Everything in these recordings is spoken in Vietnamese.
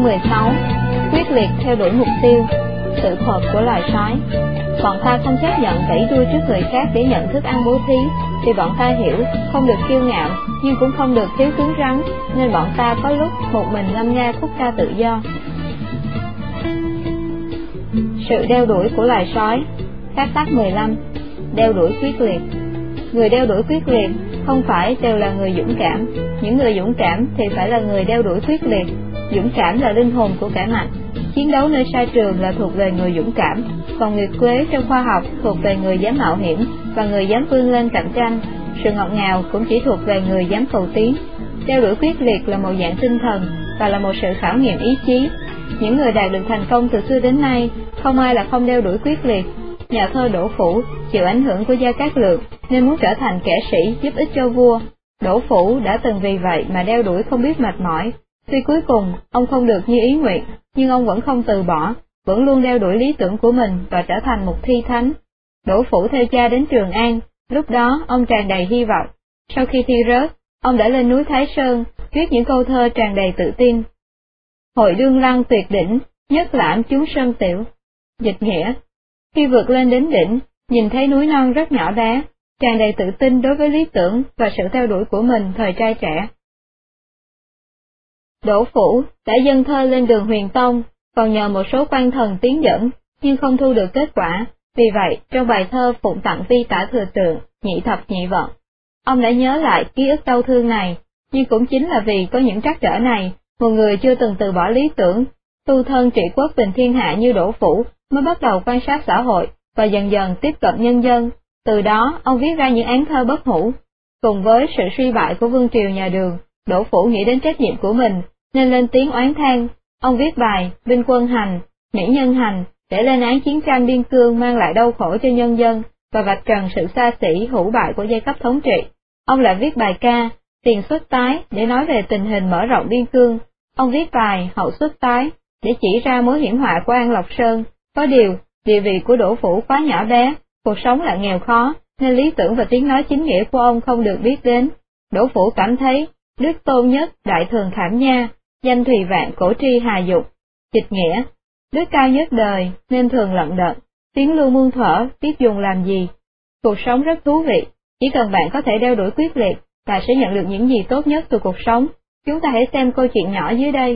Chương 16. Quyết liệt theo đuổi mục tiêu. Sự thuật của loài sói. Bọn ta không chấp nhận vẫy đuôi trước người khác để nhận thức ăn bố thí, vì bọn ta hiểu không được kiêu ngạo nhưng cũng không được thiếu cứng rắn, nên bọn ta có lúc một mình ngâm nga khúc ca tự do. Sự đeo đuổi của loài sói. Phép tắc 15. Đeo đuổi quyết liệt. Người đeo đuổi quyết liệt không phải đều là người dũng cảm. Những người dũng cảm thì phải là người đeo đuổi quyết liệt. Dũng cảm là linh hồn của kẻ mạnh. Chiến đấu nơi sa trường là thuộc về người dũng cảm, còn nguyệt quế trong khoa học thuộc về người dám mạo hiểm và người dám vươn lên cạnh tranh. Sự ngọt ngào cũng chỉ thuộc về người dám cầu tiến. Đeo đuổi quyết liệt là một dạng tinh thần và là một sự khảo nghiệm ý chí. Những người đạt được thành công từ xưa đến nay, không ai là không đeo đuổi quyết liệt. Nhà thơ Đỗ Phủ chịu ảnh hưởng của Gia Cát Lượng nên muốn trở thành kẻ sĩ giúp ích cho vua. Đỗ Phủ đã từng vì vậy mà đeo đuổi không biết mệt mỏi. Tuy cuối cùng ông không được như ý nguyện, nhưng ông vẫn không từ bỏ, vẫn luôn đeo đuổi lý tưởng của mình và trở thành một thi thánh. Đỗ Phủ theo cha đến Trường An, lúc đó ông tràn đầy hy vọng. Sau khi thi rớt, ông đã lên núi Thái Sơn, viết những câu thơ tràn đầy tự tin. Hội đương lăng tuyệt đỉnh, nhất lãm chúng sơn tiểu. Dịch nghĩa: khi vượt lên đến đỉnh, nhìn thấy núi non rất nhỏ bé, tràn đầy tự tin đối với lý tưởng và sự theo đuổi của mình thời trai trẻ. Đỗ Phủ đã dâng thơ lên đường Huyền Tông, còn nhờ một số quan thần tiến dẫn, nhưng không thu được kết quả. Vì vậy, trong bài thơ phụng tặng Vi Tả Thừa Trượng, nhị thập nhị vận, ông đã nhớ lại ký ức đau thương này. Nhưng cũng chính là vì có những trắc trở này, một người chưa từng từ bỏ lý tưởng, tu thân trị quốc bình thiên hạ như Đỗ Phủ mới bắt đầu quan sát xã hội và dần dần tiếp cận nhân dân. Từ đó, ông viết ra những án thơ bất hủ. Cùng với sự suy bại của vương triều nhà Đường, Đỗ Phủ nghĩ đến trách nhiệm của mình, nên lên tiếng oán than. Ông viết bài Binh Quân Hành, Mỹ Nhân Hành để lên án chiến tranh biên cương mang lại đau khổ cho nhân dân và vạch trần sự xa xỉ hủ bại của giai cấp thống trị. Ông lại viết bài ca Tiền Xuất Tái để nói về tình hình mở rộng biên cương. Ông viết bài Hậu Xuất Tái để chỉ ra mối hiểm họa của An Lộc Sơn. Có điều, địa vị của Đỗ Phủ quá nhỏ bé, cuộc sống lại nghèo khó, nên lý tưởng và tiếng nói chính nghĩa của ông không được biết đến. Đỗ Phủ cảm thấy đức tôn nhất đại thường khảm nha, danh thùy vạn cổ tri hà dục. Dịch nghĩa: đức cao nhất đời nên thường lận đận, tiếng lưu muôn thuở biết dùng làm gì. Cuộc sống rất thú vị, chỉ cần bạn có thể đeo đuổi quyết liệt, bạn sẽ nhận được những gì tốt nhất từ cuộc sống. Chúng ta hãy xem câu chuyện nhỏ dưới đây.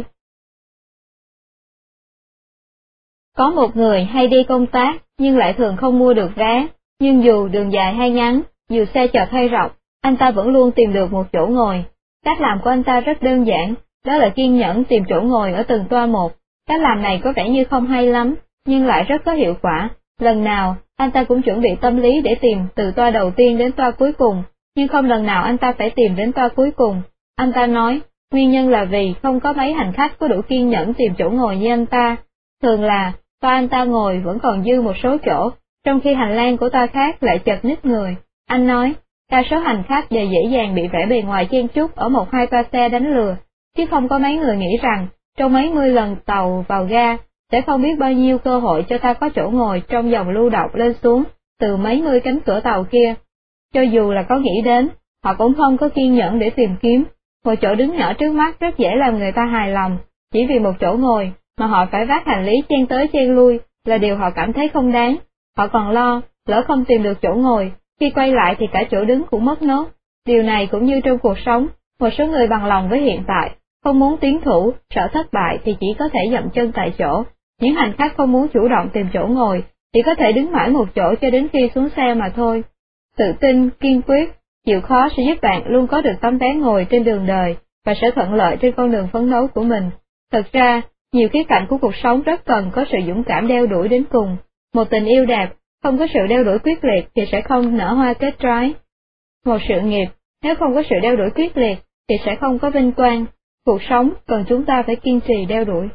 Có một người hay đi công tác, nhưng lại thường không mua được vé, nhưng dù đường dài hay ngắn, dù xe chở hay rộng, anh ta vẫn luôn tìm được một chỗ ngồi. Cách làm của anh ta rất đơn giản, đó là kiên nhẫn tìm chỗ ngồi ở từng toa một. Cách làm này có vẻ như không hay lắm, nhưng lại rất có hiệu quả. Lần nào, anh ta cũng chuẩn bị tâm lý để tìm từ toa đầu tiên đến toa cuối cùng, nhưng không lần nào anh ta phải tìm đến toa cuối cùng. Anh ta nói, nguyên nhân là vì không có mấy hành khách có đủ kiên nhẫn tìm chỗ ngồi như anh ta. Thường là, toa anh ta ngồi vẫn còn dư một số chỗ, trong khi hành lang của toa khác lại chật ních người. Anh nói, đa số hành khách đều dễ dàng bị vẻ bề ngoài chen chúc ở một hai toa xe đánh lừa, chứ không có mấy người nghĩ rằng, trong mấy mươi lần tàu vào ga, sẽ không biết bao nhiêu cơ hội cho ta có chỗ ngồi trong dòng lưu động lên xuống từ mấy mươi cánh cửa tàu kia. Cho dù là có nghĩ đến, họ cũng không có kiên nhẫn để tìm kiếm. Một chỗ đứng nhỏ trước mắt rất dễ làm người ta hài lòng, chỉ vì một chỗ ngồi mà họ phải vác hành lý chen tới chen lui là điều họ cảm thấy không đáng. Họ còn lo, lỡ không tìm được chỗ ngồi, khi quay lại thì cả chỗ đứng cũng mất nốt. Điều này cũng như trong cuộc sống, một số người bằng lòng với hiện tại, không muốn tiến thủ, sợ thất bại thì chỉ có thể dậm chân tại chỗ. Những hành khách không muốn chủ động tìm chỗ ngồi, chỉ có thể đứng mãi một chỗ cho đến khi xuống xe mà thôi. Tự tin, kiên quyết, chịu khó sẽ giúp bạn luôn có được tấm vé ngồi trên đường đời và sẽ thuận lợi trên con đường phấn đấu của mình. Thật ra, nhiều khía cạnh của cuộc sống rất cần có sự dũng cảm đeo đuổi đến cùng. Một tình yêu đẹp, không có sự đeo đuổi quyết liệt thì sẽ không nở hoa kết trái. Một sự nghiệp, nếu không có sự đeo đuổi quyết liệt thì sẽ không có vinh quang. Cuộc sống cần chúng ta phải kiên trì đeo đuổi.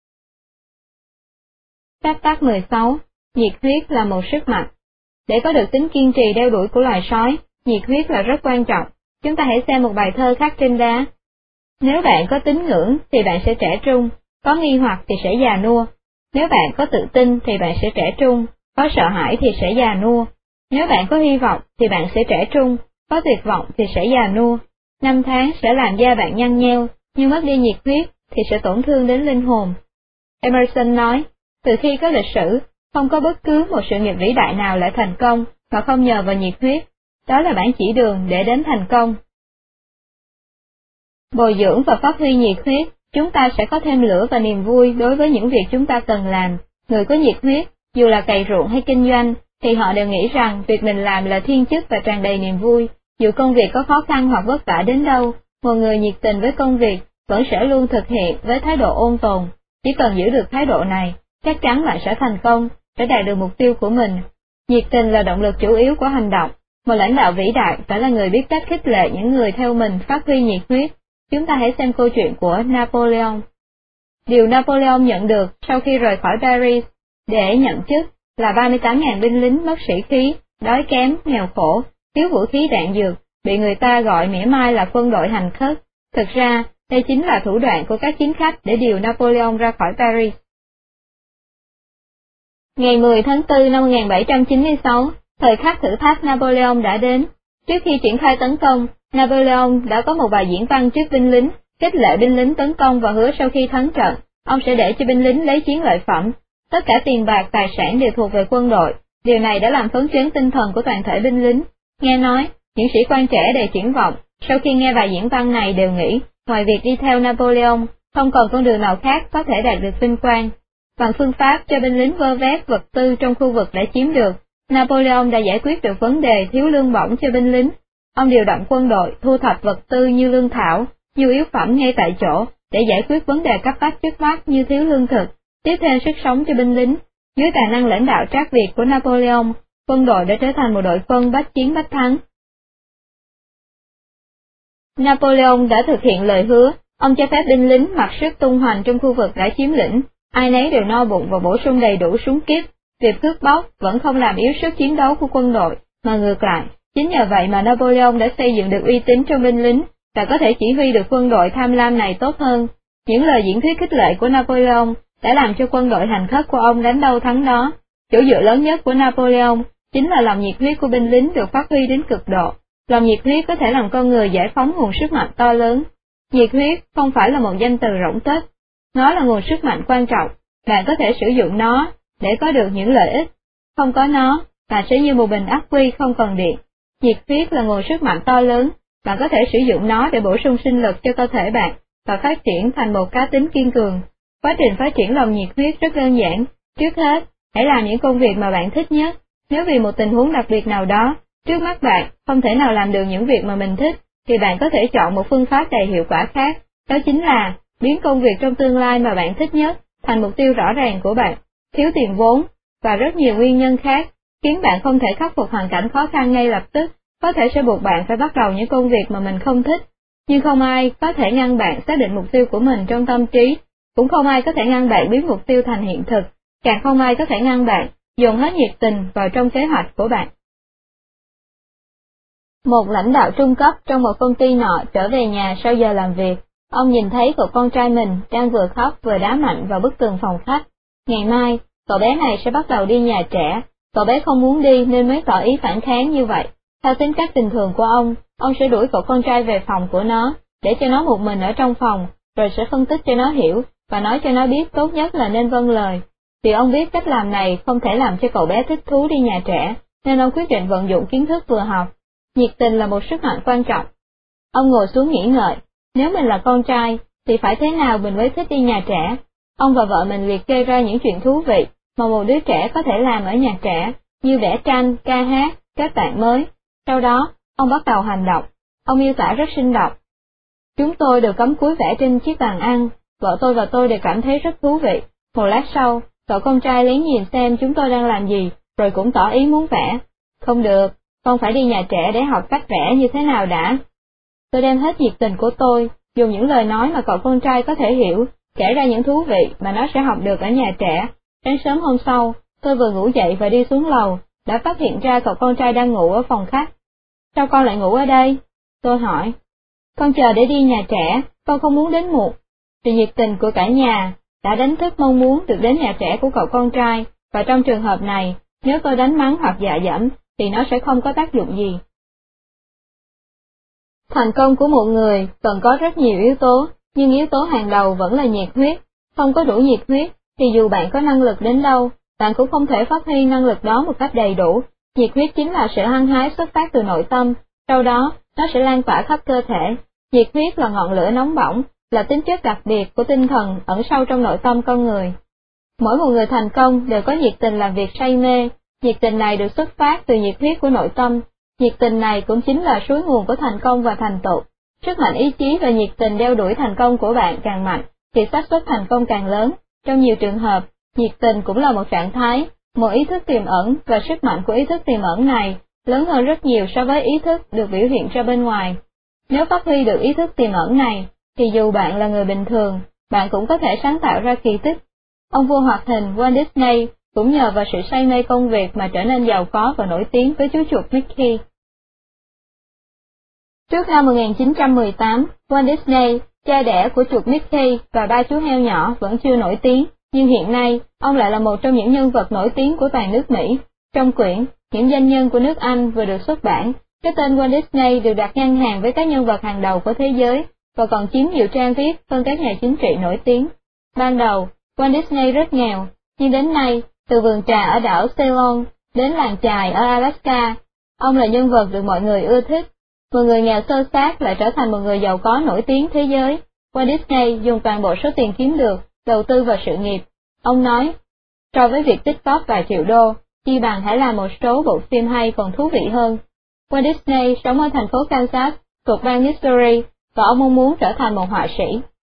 Phép tắc 16. Nhiệt huyết là một sức mạnh. Để có được tính kiên trì đeo đuổi của loài sói, nhiệt huyết là rất quan trọng. Chúng ta hãy xem một bài thơ khắc trên đá. Nếu bạn có tín ngưỡng thì bạn sẽ trẻ trung, có nghi hoặc thì sẽ già nua. Nếu bạn có tự tin thì bạn sẽ trẻ trung, có sợ hãi thì sẽ già nua. Nếu bạn có hy vọng thì bạn sẽ trẻ trung, có tuyệt vọng thì sẽ già nua. Năm tháng sẽ làm da bạn nhăn nheo, nhưng mất đi nhiệt huyết thì sẽ tổn thương đến linh hồn. Emerson nói, từ khi có lịch sử, không có bất cứ một sự nghiệp vĩ đại nào lại thành công mà không nhờ vào nhiệt huyết. Đó là bản chỉ đường để đến thành công. Bồi dưỡng và phát huy nhiệt huyết, chúng ta sẽ có thêm lửa và niềm vui đối với những việc chúng ta cần làm. Người có nhiệt huyết, dù là cày ruộng hay kinh doanh, thì họ đều nghĩ rằng việc mình làm là thiên chức và tràn đầy niềm vui. Dù công việc có khó khăn hoặc vất vả đến đâu, một người nhiệt tình với công việc vẫn sẽ luôn thực hiện với thái độ ôn tồn. Chỉ cần giữ được thái độ này, chắc chắn bạn sẽ thành công, sẽ đạt được mục tiêu của mình. Nhiệt tình là động lực chủ yếu của hành động. Một lãnh đạo vĩ đại phải là người biết cách khích lệ những người theo mình phát huy nhiệt huyết. Chúng ta hãy xem câu chuyện của Napoleon. Điều Napoleon nhận được sau khi rời khỏi Paris để nhận chức là 38.000 binh lính mất sĩ khí, đói kém, nghèo khổ, thiếu vũ khí đạn dược, bị người ta gọi mỉa mai là quân đội hành khất. Thực ra, đây chính là thủ đoạn của các chính khách để điều Napoleon ra khỏi Paris. Ngày 10 tháng 4 năm 1796, thời khắc thử thách Napoleon đã đến. Trước khi triển khai tấn công, Napoleon đã có một bài diễn văn trước binh lính, khích lệ binh lính tấn công và hứa sau khi thắng trận, ông sẽ để cho binh lính lấy chiến lợi phẩm. Tất cả tiền bạc, tài sản đều thuộc về quân đội. Điều này đã làm phấn chấn tinh thần của toàn thể binh lính. Nghe nói, những sĩ quan trẻ đầy triển vọng, sau khi nghe bài diễn văn này đều nghĩ, ngoài việc đi theo Napoleon, không còn con đường nào khác có thể đạt được vinh quang. Bằng phương pháp cho binh lính vơ vét vật tư trong khu vực đã chiếm được, Napoleon đã giải quyết được vấn đề thiếu lương bổng cho binh lính. Ông điều động quân đội thu thập vật tư như lương thảo, nhu yếu phẩm ngay tại chỗ, để giải quyết vấn đề cấp bách trước mắt như thiếu lương thực, tiếp thêm sức sống cho binh lính. Dưới tài năng lãnh đạo trác việt của Napoleon, quân đội đã trở thành một đội quân bách chiến bách thắng. Napoleon đã thực hiện lời hứa, ông cho phép binh lính mặc sức tung hoành trong khu vực đã chiếm lĩnh, ai nấy đều no bụng và bổ sung đầy đủ súng kíp. Việc cướp bóc vẫn không làm yếu sức chiến đấu của quân đội, mà ngược lại, chính nhờ vậy mà Napoleon đã xây dựng được uy tín trong binh lính, và có thể chỉ huy được quân đội tham lam này tốt hơn. Những lời diễn thuyết khích lệ của Napoleon đã làm cho quân đội hành khất của ông đánh đâu thắng đó. Chỗ dựa lớn nhất của Napoleon chính là lòng nhiệt huyết của binh lính được phát huy đến cực độ. Lòng nhiệt huyết có thể làm con người giải phóng nguồn sức mạnh to lớn. Nhiệt huyết không phải là một danh từ rỗng tuếch, nó là nguồn sức mạnh quan trọng. Bạn có thể sử dụng nó để có được những lợi ích. Không có nó, bạn sẽ như một bình ắc quy không còn điện. Nhiệt huyết là nguồn sức mạnh to lớn, bạn có thể sử dụng nó để bổ sung sinh lực cho cơ thể bạn và phát triển thành một cá tính kiên cường. Quá trình phát triển lòng nhiệt huyết rất đơn giản. Trước hết, hãy làm những công việc mà bạn thích nhất. Nếu vì một tình huống đặc biệt nào đó, trước mắt bạn không thể nào làm được những việc mà mình thích, thì bạn có thể chọn một phương pháp đầy hiệu quả khác. Đó chính là biến công việc trong tương lai mà bạn thích nhất thành mục tiêu rõ ràng của bạn. Thiếu tiền vốn và rất nhiều nguyên nhân khác khiến bạn không thể khắc phục hoàn cảnh khó khăn ngay lập tức, có thể sẽ buộc bạn phải bắt đầu những công việc mà mình không thích. Nhưng không ai có thể ngăn bạn xác định mục tiêu của mình trong tâm trí, cũng không ai có thể ngăn bạn biến mục tiêu thành hiện thực, càng không ai có thể ngăn bạn dồn hết nhiệt tình vào trong kế hoạch của bạn. Một lãnh đạo trung cấp trong một công ty nọ trở về nhà sau giờ làm việc. Ông nhìn thấy cậu con trai mình đang vừa khóc vừa đá mạnh vào bức tường phòng khách. Ngày mai, cậu bé này sẽ bắt đầu đi nhà trẻ. Cậu bé không muốn đi nên mới tỏ ý phản kháng như vậy. Theo tính cách bình thường của ông sẽ đuổi cậu con trai về phòng của nó, để cho nó một mình ở trong phòng, rồi sẽ phân tích cho nó hiểu, và nói cho nó biết tốt nhất là nên vâng lời. Vì ông biết cách làm này không thể làm cho cậu bé thích thú đi nhà trẻ, nên ông quyết định vận dụng kiến thức vừa học. Nhiệt tình là một sức mạnh quan trọng. Ông ngồi xuống nghĩ ngợi, nếu mình là con trai, thì phải thế nào mình mới thích đi nhà trẻ? Ông và vợ mình liệt kê ra những chuyện thú vị mà một đứa trẻ có thể làm ở nhà trẻ, như vẽ tranh, ca hát, kết bạn mới. Sau đó, ông bắt đầu hành động. Ông miêu tả rất sinh động. Chúng tôi đều cắm cúi vẽ trên chiếc bàn ăn, vợ tôi và tôi đều cảm thấy rất thú vị. Một lát sau, cậu con trai lén nhìn xem chúng tôi đang làm gì, rồi cũng tỏ ý muốn vẽ. Không được, con phải đi nhà trẻ để học cách vẽ như thế nào đã. Tôi đem hết nhiệt tình của tôi, dùng những lời nói mà cậu con trai có thể hiểu, kể ra những thú vị mà nó sẽ học được ở nhà trẻ. Sáng sớm hôm sau, tôi vừa ngủ dậy và đi xuống lầu, đã phát hiện ra cậu con trai đang ngủ ở phòng khách. Sao con lại ngủ ở đây? Tôi hỏi. Con chờ để đi nhà trẻ, con không muốn đến muộn. Sự nhiệt tình của cả nhà đã đánh thức mong muốn được đến nhà trẻ của cậu con trai, và trong trường hợp này, nếu tôi đánh mắng hoặc dọa dẫm, thì nó sẽ không có tác dụng gì. Thành công của một người cần có rất nhiều yếu tố, nhưng yếu tố hàng đầu vẫn là nhiệt huyết. Không có đủ nhiệt huyết, thì dù bạn có năng lực đến đâu, bạn cũng không thể phát huy năng lực đó một cách đầy đủ. Nhiệt huyết chính là sự hăng hái xuất phát từ nội tâm, sau đó, nó sẽ lan tỏa khắp cơ thể. Nhiệt huyết là ngọn lửa nóng bỏng, là tính chất đặc biệt của tinh thần ẩn sâu trong nội tâm con người. Mỗi một người thành công đều có nhiệt tình làm việc say mê, nhiệt tình này được xuất phát từ nhiệt huyết của nội tâm. Nhiệt tình này cũng chính là suối nguồn của thành công và thành tựu. Sức mạnh ý chí và nhiệt tình đeo đuổi thành công của bạn càng mạnh, thì xác suất thành công càng lớn. Trong nhiều trường hợp, nhiệt tình cũng là một trạng thái, một ý thức tiềm ẩn, và sức mạnh của ý thức tiềm ẩn này lớn hơn rất nhiều so với ý thức được biểu hiện ra bên ngoài. Nếu phát huy được ý thức tiềm ẩn này, thì dù bạn là người bình thường, bạn cũng có thể sáng tạo ra kỳ tích. Ông vua hoạt hình Walt Disney cũng nhờ vào sự say mê công việc mà trở nên giàu có và nổi tiếng với chú chuột Mickey. Trước năm 1918, Walt Disney, cha đẻ của chuột Mickey và ba chú heo nhỏ vẫn chưa nổi tiếng, nhưng hiện nay, ông lại là một trong những nhân vật nổi tiếng của toàn nước Mỹ. Trong quyển Những danh nhân của nước Anh vừa được xuất bản, cái tên Walt Disney được đặt ngang hàng với các nhân vật hàng đầu của thế giới, và còn chiếm nhiều trang viết hơn các nhà chính trị nổi tiếng. Ban đầu, Walt Disney rất nghèo, nhưng đến nay, từ vườn trà ở đảo Ceylon đến làng chài ở Alaska, ông là nhân vật được mọi người ưa thích. Một người nghèo xơ xác lại trở thành một người giàu có nổi tiếng thế giới. Walt Disney dùng toàn bộ số tiền kiếm được, đầu tư vào sự nghiệp. Ông nói, so với việc tích góp vài triệu đô, chi bằng hãy làm một số bộ phim hay còn thú vị hơn. Walt Disney sống ở thành phố Kansas, thuộc bang Missouri, và ông mong muốn trở thành một họa sĩ.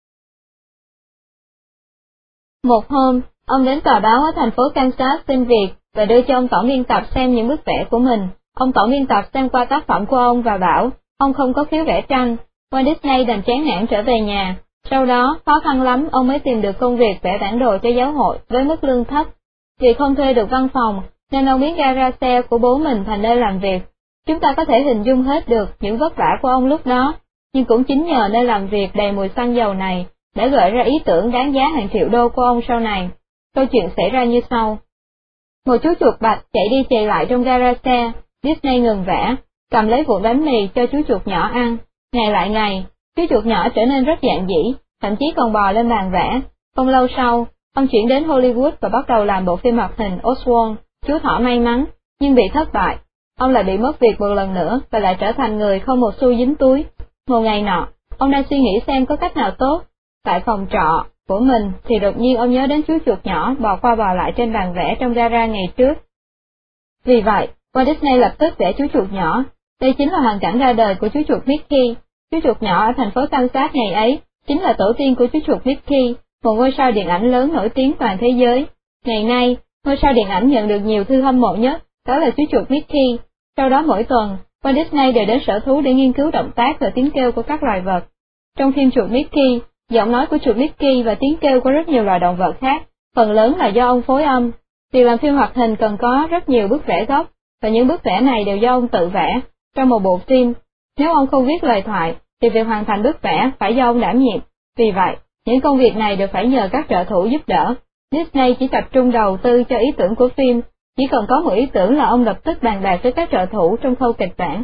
Một hôm, ông đến tòa báo ở thành phố Kansas xin việc và đưa cho ông tổng biên tập xem những bức vẽ của mình. Ông tổng biên tập xem qua tác phẩm của ông và bảo, ông không có khiếu vẽ tranh. Walt Disney đành chán nản trở về nhà. Sau đó, khó khăn lắm ông mới tìm được công việc vẽ bản đồ cho giáo hội với mức lương thấp. Vì không thuê được văn phòng, nên ông biến gara xe của bố mình thành nơi làm việc. Chúng ta có thể hình dung hết được những vất vả của ông lúc đó, nhưng cũng chính nhờ nơi làm việc đầy mùi xăng dầu này, đã gợi ra ý tưởng đáng giá hàng triệu đô của ông sau này. Câu chuyện xảy ra như sau. Một chú chuột bạch chạy đi chạy lại trong gara xe. Disney ngừng vẽ, cầm lấy vụ bánh mì cho chú chuột nhỏ ăn. Ngày lại ngày, chú chuột nhỏ trở nên rất dạn dĩ, thậm chí còn bò lên bàn vẽ. Không lâu sau, ông chuyển đến Hollywood và bắt đầu làm bộ phim hoạt hình Oswald, chú thỏ may mắn, nhưng bị thất bại. Ông lại bị mất việc một lần nữa và lại trở thành người không một xu dính túi. Một ngày nọ, ông đang suy nghĩ xem có cách nào tốt. Tại phòng trọ của mình thì đột nhiên ông nhớ đến chú chuột nhỏ bò qua bò lại trên bàn vẽ trong gara ngày trước. Vì vậy, Walt Disney lập tức vẽ chú chuột nhỏ. Đây chính là hoàn cảnh ra đời của chú chuột Mickey. Chú chuột nhỏ ở thành phố Kansas ngày ấy chính là tổ tiên của chú chuột Mickey, một ngôi sao điện ảnh lớn nổi tiếng toàn thế giới. Ngày nay, ngôi sao điện ảnh nhận được nhiều thư hâm mộ nhất, đó là chú chuột Mickey. Sau đó mỗi tuần, Walt Disney đều đến sở thú để nghiên cứu động tác và tiếng kêu của các loài vật. Trong phim chuột Mickey, giọng nói của chuột Mickey và tiếng kêu của rất nhiều loài động vật khác, phần lớn là do ông phối âm. Việc làm phim hoạt hình cần có rất nhiều bức vẽ gốc, và những bức vẽ này đều do ông tự vẽ. Trong một bộ phim, nếu ông không viết lời thoại, thì việc hoàn thành bức vẽ phải do ông đảm nhiệm. Vì vậy, những công việc này đều phải nhờ các trợ thủ giúp đỡ. Disney chỉ tập trung đầu tư cho ý tưởng của phim, chỉ cần có một ý tưởng là ông lập tức bàn bạc với các trợ thủ trong khâu kịch bản.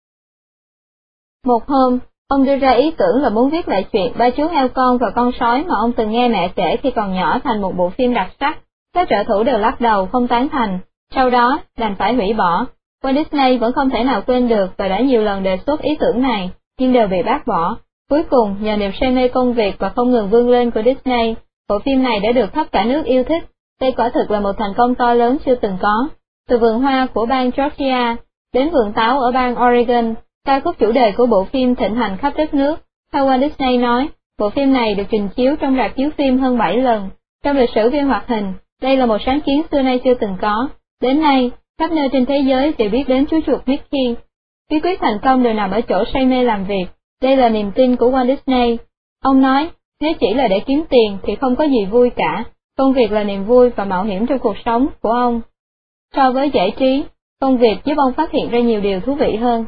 Một hôm, ông đưa ra ý tưởng là muốn viết lại chuyện ba chú heo con và con sói mà ông từng nghe mẹ kể khi còn nhỏ thành một bộ phim đặc sắc. Các trợ thủ đều lắc đầu không tán thành, sau đó đành phải hủy bỏ. Walt Disney vẫn không thể nào quên được và đã nhiều lần đề xuất ý tưởng này, nhưng đều bị bác bỏ. Cuối cùng, nhờ niềm say mê công việc và không ngừng vươn lên của Disney, bộ phim này đã được khắp cả nước yêu thích. Đây quả thực là một thành công to lớn chưa từng có. Từ vườn hoa của bang Georgia đến vườn táo ở bang Oregon, ca khúc chủ đề của bộ phim thịnh hành khắp đất nước. Theo Walt Disney nói, bộ phim này được trình chiếu trong rạp chiếu phim hơn 7 lần. Trong lịch sử phim hoạt hình, đây là một sáng kiến xưa nay chưa từng có. Đến nay, khắp nơi trên thế giới đều biết đến chú chuột Mickey. Bí quyết thành công đều nằm ở chỗ say mê làm việc. Đây là niềm tin của Walt Disney. Ông nói, nếu chỉ là để kiếm tiền thì không có gì vui cả. Công việc là niềm vui và mạo hiểm trong cuộc sống của ông. So với giải trí, công việc giúp ông phát hiện ra nhiều điều thú vị hơn.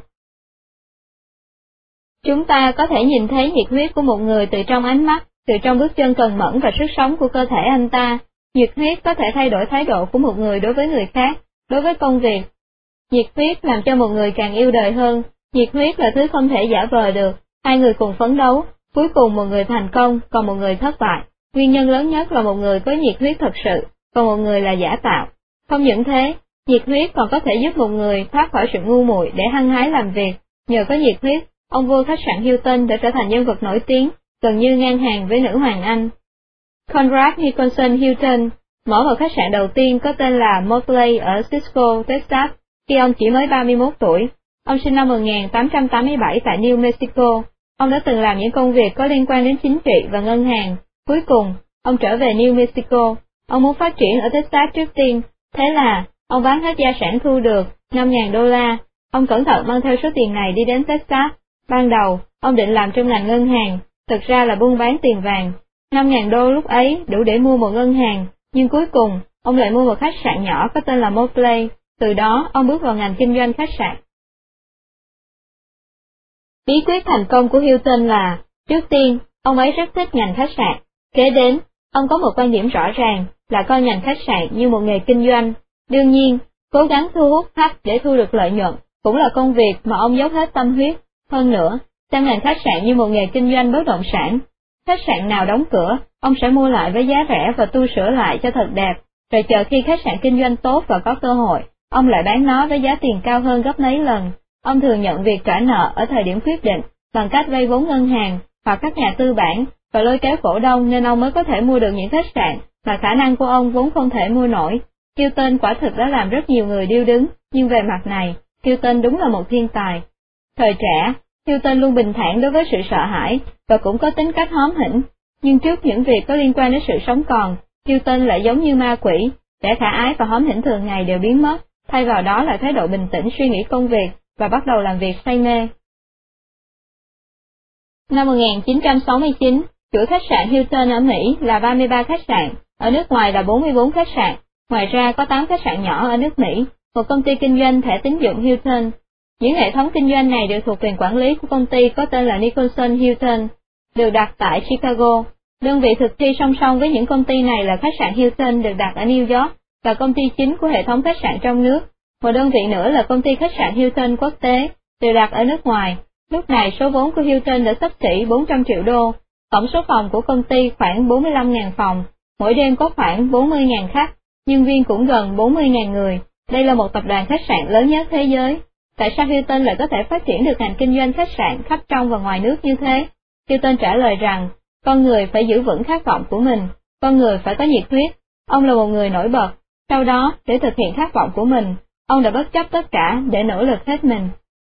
Chúng ta có thể nhìn thấy nhiệt huyết của một người từ trong ánh mắt, từ trong bước chân cần mẫn và sức sống của cơ thể anh ta. Nhiệt huyết có thể thay đổi thái độ của một người đối với người khác, đối với công việc. Nhiệt huyết làm cho một người càng yêu đời hơn. Nhiệt huyết là thứ không thể giả vờ được. Hai người cùng phấn đấu, Cuối cùng một người thành công, còn một người thất bại. Nguyên nhân lớn nhất là một người có nhiệt huyết thật sự, còn một người là giả tạo. Không những thế, nhiệt huyết còn có thể giúp một người thoát khỏi sự ngu muội để hăng hái làm việc. Nhờ có nhiệt huyết, ông vua khách sạn Hilton đã trở thành nhân vật nổi tiếng, gần như ngang hàng với nữ hoàng Anh. Conrad Nicholson Hilton mở một khách sạn đầu tiên có tên là Motley ở Cisco, Texas, khi ông chỉ mới 31 tuổi. Ông sinh năm 1887 tại New Mexico. Ông đã từng làm những công việc có liên quan đến chính trị và ngân hàng. Cuối cùng, ông trở về New Mexico. Ông muốn phát triển ở Texas trước tiên. Thế là, ông bán hết gia sản thu được, $5,000. Ông cẩn thận mang theo số tiền này đi đến Texas. Ban đầu, ông định làm trong ngành ngân hàng, thực ra là buôn bán tiền vàng. $5,000 lúc ấy đủ để mua một ngân hàng, nhưng cuối cùng, ông lại mua một khách sạn nhỏ có tên là Motley. Từ đó, ông bước vào ngành kinh doanh khách sạn. Bí quyết thành công của Hilton là, trước tiên, ông ấy rất thích ngành khách sạn. Kế đến, ông có một quan điểm rõ ràng là coi ngành khách sạn như một nghề kinh doanh. Đương nhiên, cố gắng thu hút khách để thu được lợi nhuận cũng là công việc mà ông dốc hết tâm huyết. Hơn nữa, xem ngành khách sạn như một nghề kinh doanh bất động sản. Khách sạn nào đóng cửa, ông sẽ mua lại với giá rẻ và tu sửa lại cho thật đẹp, rồi chờ khi khách sạn kinh doanh tốt và có cơ hội, ông lại bán nó với giá tiền cao hơn gấp mấy lần. Ông thường nhận việc trả nợ ở thời điểm quyết định bằng cách vay vốn ngân hàng hoặc các nhà tư bản và lôi kéo cổ đông, nên ông mới có thể mua được những khách sạn mà khả năng của ông vốn không thể mua nổi. Hilton quả thực đã làm rất nhiều người điêu đứng, nhưng về mặt này, Hilton đúng là một thiên tài. Thời trẻ, Hilton luôn bình thản đối với sự sợ hãi và cũng có tính cách hóm hỉnh, nhưng trước những việc có liên quan đến sự sống còn, Hilton lại giống như ma quỷ, vẻ khả ái và hóm hỉnh thường ngày đều biến mất, thay vào đó là thái độ bình tĩnh suy nghĩ công việc và bắt đầu làm việc say mê. Năm 1969, chuỗi khách sạn Hilton ở Mỹ là 33 khách sạn, ở nước ngoài là 44 khách sạn, ngoài ra có 8 khách sạn nhỏ ở nước Mỹ, một công ty kinh doanh thẻ tín dụng Hilton. Những hệ thống kinh doanh này đều thuộc quyền quản lý của công ty có tên là Nicholson Hilton, được đặt tại Chicago. Đơn vị thực thi song song với những công ty này là khách sạn Hilton được đặt ở New York, và công ty chính của hệ thống khách sạn trong nước. Một đơn vị nữa là công ty khách sạn Hilton quốc tế, được đặt ở nước ngoài. Lúc này số vốn của Hilton đã xấp xỉ 400 triệu đô, tổng số phòng của công ty khoảng 45.000 phòng, mỗi đêm có khoảng 40.000 khách, nhân viên cũng gần 40.000 người. Đây là một tập đoàn khách sạn lớn nhất thế giới. Tại sao Hilton lại có thể phát triển được ngành kinh doanh khách sạn khắp trong và ngoài nước như thế? Hilton trả lời rằng, con người phải giữ vững khát vọng của mình, con người phải có nhiệt huyết. Ông là một người nổi bật. Sau đó, để thực hiện khát vọng của mình, ông đã bất chấp tất cả để nỗ lực hết mình.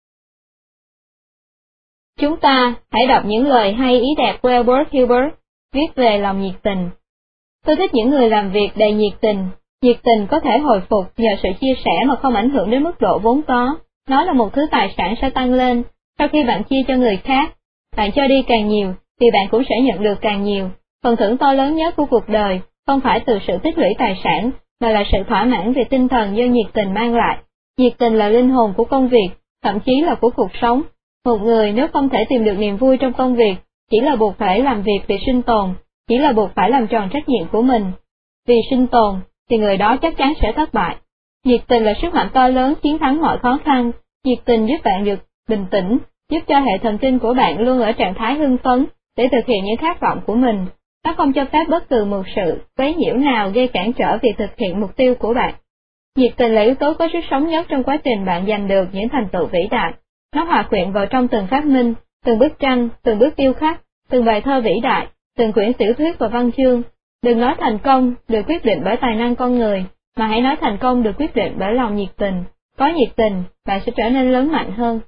Chúng ta hãy đọc những lời hay ý đẹp của Albert Hilbert, viết về lòng nhiệt tình. Tôi thích những người làm việc đầy nhiệt tình. Nhiệt tình có thể hồi phục nhờ sự chia sẻ mà không ảnh hưởng đến mức độ vốn có. Nó là một thứ tài sản sẽ tăng lên sau khi bạn chia cho người khác. Bạn cho đi càng nhiều, thì bạn cũng sẽ nhận được càng nhiều. Phần thưởng to lớn nhất của cuộc đời không phải từ sự tích lũy tài sản, mà là sự thỏa mãn về tinh thần do nhiệt tình mang lại. Nhiệt tình là linh hồn của công việc, thậm chí là của cuộc sống. Một người nếu không thể tìm được niềm vui trong công việc, chỉ là buộc phải làm việc vì sinh tồn, chỉ là buộc phải làm tròn trách nhiệm của mình. Vì sinh tồn, thì người đó chắc chắn sẽ thất bại. Nhiệt tình là sức mạnh to lớn chiến thắng mọi khó khăn. Nhiệt tình giúp bạn được bình tĩnh, giúp cho hệ thần kinh của bạn luôn ở trạng thái hưng phấn để thực hiện những khát vọng của mình. Nó không cho phép bất cứ một sự quấy nhiễu nào gây cản trở việc thực hiện mục tiêu của bạn. Nhiệt tình là yếu tố có sức sống nhất trong quá trình bạn giành được những thành tựu vĩ đại. Nó hòa quyện vào trong từng phát minh, từng bức tranh, từng bước điêu khắc, từng bài thơ vĩ đại, từng quyển tiểu thuyết và văn chương. Đừng nói thành công được quyết định bởi tài năng con người, mà hãy nói thành công được quyết định bởi lòng nhiệt tình. Có nhiệt tình, bạn sẽ trở nên lớn mạnh hơn.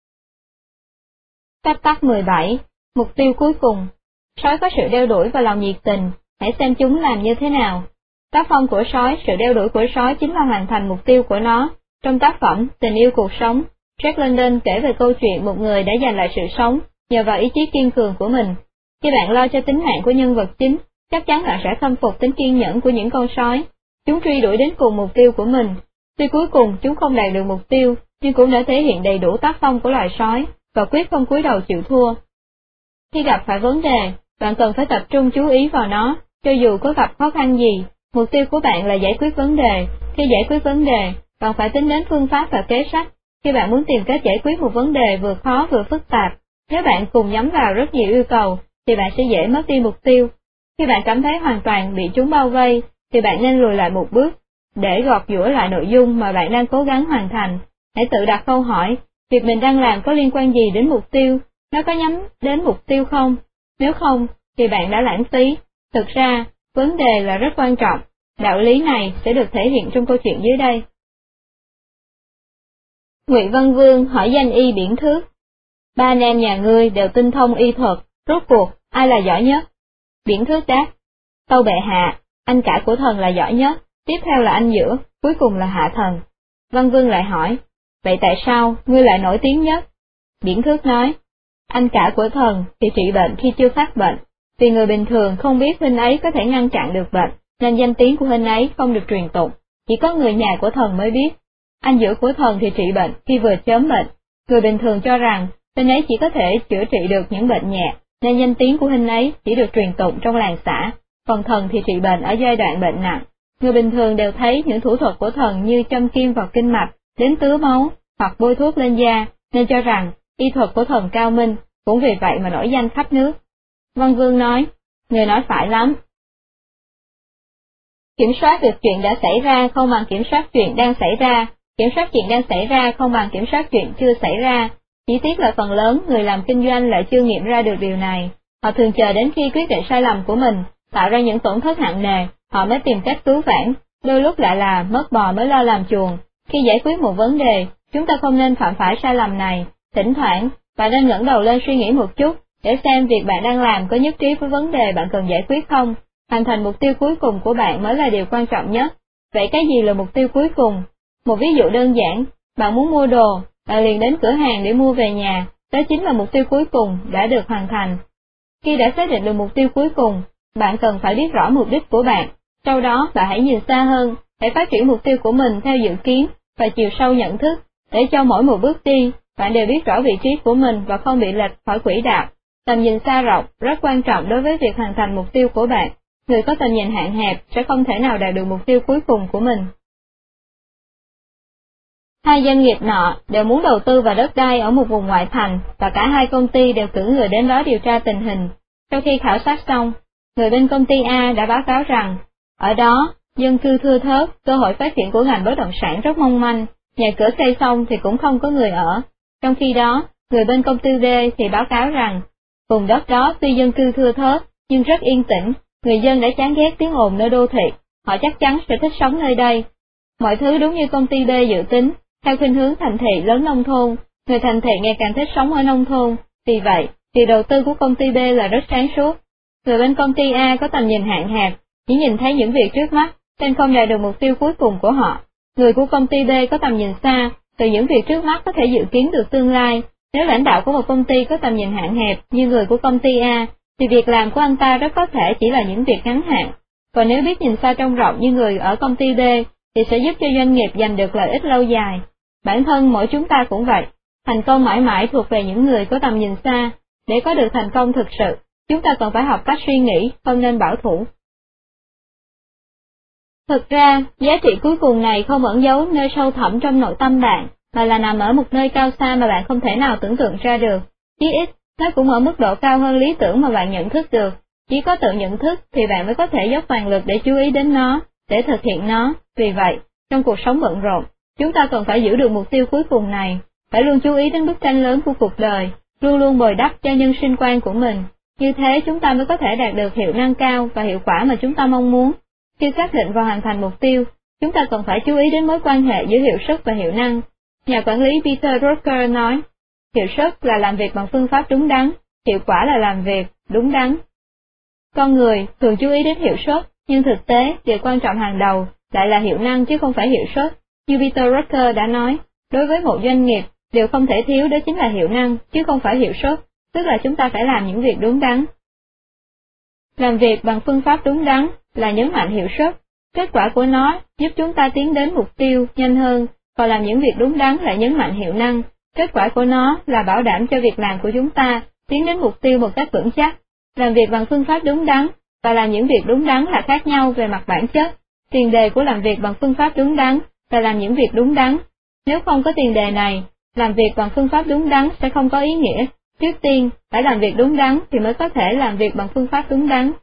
Phép tắc 17. Mục tiêu cuối cùng. Sói có sự đeo đuổi và lòng nhiệt tình, hãy xem chúng làm như thế nào. Tác phong của sói, sự đeo đuổi của sói chính là hoàn thành mục tiêu của nó. Trong tác phẩm Tình yêu cuộc sống, Jack London kể về câu chuyện một người đã giành lại sự sống nhờ vào ý chí kiên cường của mình. Khi bạn lo cho tính mạng của nhân vật chính, chắc chắn bạn sẽ khâm phục tính kiên nhẫn của những con sói. Chúng truy đuổi đến cùng mục tiêu của mình. Tuy cuối cùng chúng không đạt được mục tiêu, nhưng cũng đã thể hiện đầy đủ tác phong của loài sói, và quyết không cúi đầu chịu thua. Khi gặp phải vấn đề, bạn cần phải tập trung chú ý vào nó, cho dù có gặp khó khăn gì. Mục tiêu của bạn là giải quyết vấn đề. Khi giải quyết vấn đề, bạn phải tính đến phương pháp và kế sách. Khi bạn muốn tìm cách giải quyết một vấn đề vừa khó vừa phức tạp, Nếu bạn cùng nhắm vào rất nhiều yêu cầu, thì bạn sẽ dễ mất đi mục tiêu. Khi bạn cảm thấy hoàn toàn bị chúng bao vây, thì bạn nên lùi lại một bước, để gọt giũa lại nội dung mà bạn đang cố gắng hoàn thành. Hãy tự đặt câu hỏi, việc mình đang làm có liên quan gì đến mục tiêu, nó có nhắm đến mục tiêu không? Nếu không, thì bạn đã lãng phí. Thực ra, vấn đề là rất quan trọng. Đạo lý này sẽ được thể hiện trong câu chuyện dưới đây. Ngụy Văn Vương hỏi danh y Biển Thước. Ba anh em nhà ngươi đều tinh thông y thuật, rốt cuộc, ai là giỏi nhất? Biển Thước đáp, tâu bệ hạ, anh cả của thần là giỏi nhất, tiếp theo là anh giữa, cuối cùng là hạ thần. Văn Vương lại hỏi, vậy tại sao ngươi lại nổi tiếng nhất? Biển Thước nói, anh cả của thần thì trị bệnh khi chưa phát bệnh, vì người bình thường không biết huynh ấy có thể ngăn chặn được bệnh, nên danh tiếng của huynh ấy không được truyền tụng, chỉ có người nhà của thần mới biết. Anh giữa của thần thì trị bệnh khi vừa chớm bệnh, người bình thường cho rằng huynh ấy chỉ có thể chữa trị được những bệnh nhẹ, nên danh tiếng của huynh ấy chỉ được truyền tụng trong làng xã, còn thần thì trị bệnh ở giai đoạn bệnh nặng. Người bình thường đều thấy những thủ thuật của thần như châm kim vào kinh mạch, đến tứa máu, hoặc bôi thuốc lên da, nên cho rằng y thuật của thần cao minh, cũng vì vậy mà nổi danh khắp nước. Văn Vương nói, người nói phải lắm. Kiểm soát được chuyện đã xảy ra không bằng kiểm soát chuyện đang xảy ra, kiểm soát chuyện đang xảy ra không bằng kiểm soát chuyện chưa xảy ra. Chỉ tiếc là phần lớn người làm kinh doanh lại chưa nghiệm ra được điều này. Họ thường chờ đến khi quyết định sai lầm của mình tạo ra những tổn thất nặng nề, họ mới tìm cách cứu vãn, đôi lúc lại là mất bò mới lo làm chuồng. Khi giải quyết một vấn đề, chúng ta không nên phạm phải sai lầm này. Thỉnh thoảng, bạn nên ngẩng đầu lên suy nghĩ một chút, để xem việc bạn đang làm có nhất trí với vấn đề bạn cần giải quyết không. Hoàn thành mục tiêu cuối cùng của bạn mới là điều quan trọng nhất. Vậy cái gì là mục tiêu cuối cùng? Một ví dụ đơn giản, bạn muốn mua đồ, bạn liền đến cửa hàng để mua về nhà, đó chính là mục tiêu cuối cùng đã được hoàn thành. Khi đã xác định được mục tiêu cuối cùng, bạn cần phải biết rõ mục đích của bạn, sau đó bạn hãy nhìn xa hơn, hãy phát triển mục tiêu của mình theo dự kiến và chiều sâu nhận thức, để cho mỗi một bước đi, bạn đều biết rõ vị trí của mình và không bị lệch khỏi quỹ đạo. Tầm nhìn xa rộng rất quan trọng đối với việc hoàn thành mục tiêu của bạn. Người có tầm nhìn hạn hẹp sẽ không thể nào đạt được mục tiêu cuối cùng của mình. Hai doanh nghiệp nọ đều muốn đầu tư vào đất đai ở một vùng ngoại thành, và cả hai công ty đều cử người đến đó điều tra tình hình. Sau khi khảo sát xong, người bên công ty A đã báo cáo rằng, ở đó, dân cư thưa thớt, cơ hội phát triển của ngành bất động sản rất mong manh, nhà cửa xây xong thì cũng không có người ở. Trong khi đó, người bên công ty B thì báo cáo rằng, vùng đất đó tuy dân cư thưa thớt, nhưng rất yên tĩnh, người dân đã chán ghét tiếng ồn nơi đô thị, họ chắc chắn sẽ thích sống nơi đây. Mọi thứ đúng như công ty B dự tính, theo khuynh hướng thành thị lớn nông thôn, người thành thị ngày càng thích sống ở nông thôn, vì vậy, việc đầu tư của công ty B là rất sáng suốt. Người bên công ty A có tầm nhìn hạn hẹp, chỉ nhìn thấy những việc trước mắt, nên không đạt được mục tiêu cuối cùng của họ. Người của công ty B có tầm nhìn xa, từ những việc trước mắt có thể dự kiến được tương lai. Nếu lãnh đạo của một công ty có tầm nhìn hạn hẹp như người của công ty A, thì việc làm của anh ta rất có thể chỉ là những việc ngắn hạn. Còn nếu biết nhìn xa trông rộng như người ở công ty B, thì sẽ giúp cho doanh nghiệp giành được lợi ích lâu dài. Bản thân mỗi chúng ta cũng vậy, thành công mãi mãi thuộc về những người có tầm nhìn xa. Để có được thành công thực sự, chúng ta cần phải học cách suy nghĩ, không nên bảo thủ. Thực ra, giá trị cuối cùng này không ẩn giấu nơi sâu thẳm trong nội tâm bạn, mà là nằm ở một nơi cao xa mà bạn không thể nào tưởng tượng ra được. Chí ít, nó cũng ở mức độ cao hơn lý tưởng mà bạn nhận thức được. Chỉ có tự nhận thức thì bạn mới có thể dốc toàn lực để chú ý đến nó, để thực hiện nó. Vì vậy, trong cuộc sống bận rộn, chúng ta cần phải giữ được mục tiêu cuối cùng này, phải luôn chú ý đến bức tranh lớn của cuộc đời, luôn luôn bồi đắp cho nhân sinh quan của mình. Như thế chúng ta mới có thể đạt được hiệu năng cao và hiệu quả mà chúng ta mong muốn. Khi xác định và hoàn thành mục tiêu, chúng ta cần phải chú ý đến mối quan hệ giữa hiệu suất và hiệu năng. Nhà quản lý Peter Drucker nói, hiệu suất là làm việc bằng phương pháp đúng đắn, hiệu quả là làm việc đúng đắn. Con người thường chú ý đến hiệu suất, nhưng thực tế, điều quan trọng hàng đầu lại là hiệu năng chứ không phải hiệu suất. Như Peter Drucker đã nói, đối với một doanh nghiệp, điều không thể thiếu đó chính là hiệu năng, chứ không phải hiệu suất, tức là chúng ta phải làm những việc đúng đắn. Làm việc bằng phương pháp đúng đắn là nhấn mạnh hiệu suất, kết quả của nó giúp chúng ta tiến đến mục tiêu nhanh hơn, còn làm những việc đúng đắn lại nhấn mạnh hiệu năng, kết quả của nó là bảo đảm cho việc làm của chúng ta tiến đến mục tiêu một cách vững chắc. Làm việc bằng phương pháp đúng đắn và làm những việc đúng đắn là khác nhau về mặt bản chất. Tiền đề của làm việc bằng phương pháp đúng đắn là làm những việc đúng đắn. Nếu không có tiền đề này, làm việc bằng phương pháp đúng đắn sẽ không có ý nghĩa, Trước tiên, phải làm việc đúng đắn thì mới có thể làm việc bằng phương pháp đúng đắn.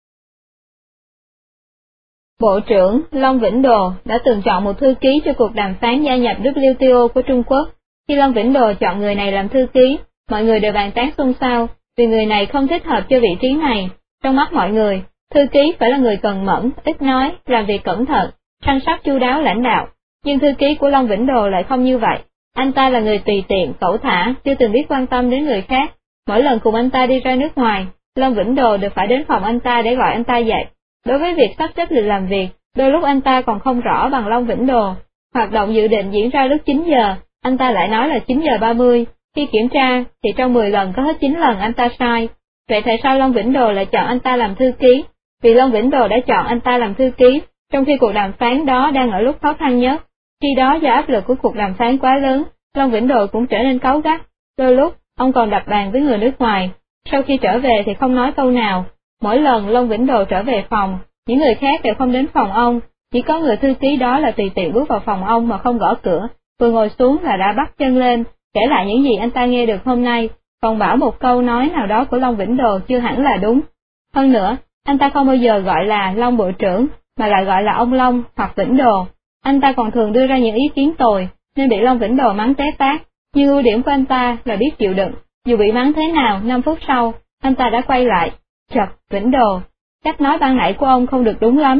Bộ trưởng Long Vĩnh Đồ đã từng chọn một thư ký cho cuộc đàm phán gia nhập WTO của Trung Quốc. Khi Long Vĩnh Đồ chọn người này làm thư ký, mọi người đều bàn tán xôn xao, vì người này không thích hợp cho vị trí này. Trong mắt mọi người, thư ký phải là người cần mẫn, ít nói, làm việc cẩn thận, săn sóc chu đáo lãnh đạo. Nhưng thư ký của Long Vĩnh Đồ lại không như vậy. Anh ta là người tùy tiện, cẩu thả, chưa từng biết quan tâm đến người khác. Mỗi lần cùng anh ta đi ra nước ngoài, Long Vĩnh Đồ đều phải đến phòng anh ta để gọi anh ta dậy. Đối với việc sắp xếp lịch làm việc, đôi lúc anh ta còn không rõ bằng Long Vĩnh Đồ. Hoạt động dự định diễn ra lúc 9 giờ, anh ta lại nói là 9 giờ 30. Khi kiểm tra, thì trong 10 lần có hết 9 lần anh ta sai. Vậy tại sao Long Vĩnh Đồ lại chọn anh ta làm thư ký? Vì Long Vĩnh Đồ đã chọn anh ta làm thư ký, trong khi cuộc đàm phán đó đang ở lúc khó khăn nhất. Khi đó do áp lực của cuộc đàm phán quá lớn, Long Vĩnh Đồ cũng trở nên cáu gắt. Đôi lúc, ông còn đập bàn với người nước ngoài. Sau khi trở về thì không nói câu nào. Mỗi lần Long Vĩnh Đồ trở về phòng, những người khác đều không đến phòng ông, chỉ có người thư ký đó là tùy tiện bước vào phòng ông mà không gõ cửa, vừa ngồi xuống là đã bắt chân lên, kể lại những gì anh ta nghe được hôm nay, còn bảo một câu nói nào đó của Long Vĩnh Đồ chưa hẳn là đúng. Hơn nữa, anh ta không bao giờ gọi là Long Bộ trưởng, mà lại gọi là ông Long hoặc Vĩnh Đồ. Anh ta còn thường đưa ra những ý kiến tồi, nên bị Long Vĩnh Đồ mắng té tát, nhưng ưu điểm của anh ta là biết chịu đựng, dù bị mắng thế nào 5 phút sau, anh ta đã quay lại, chật, Vĩnh Đồ, cách nói ban nãy của ông không được đúng lắm.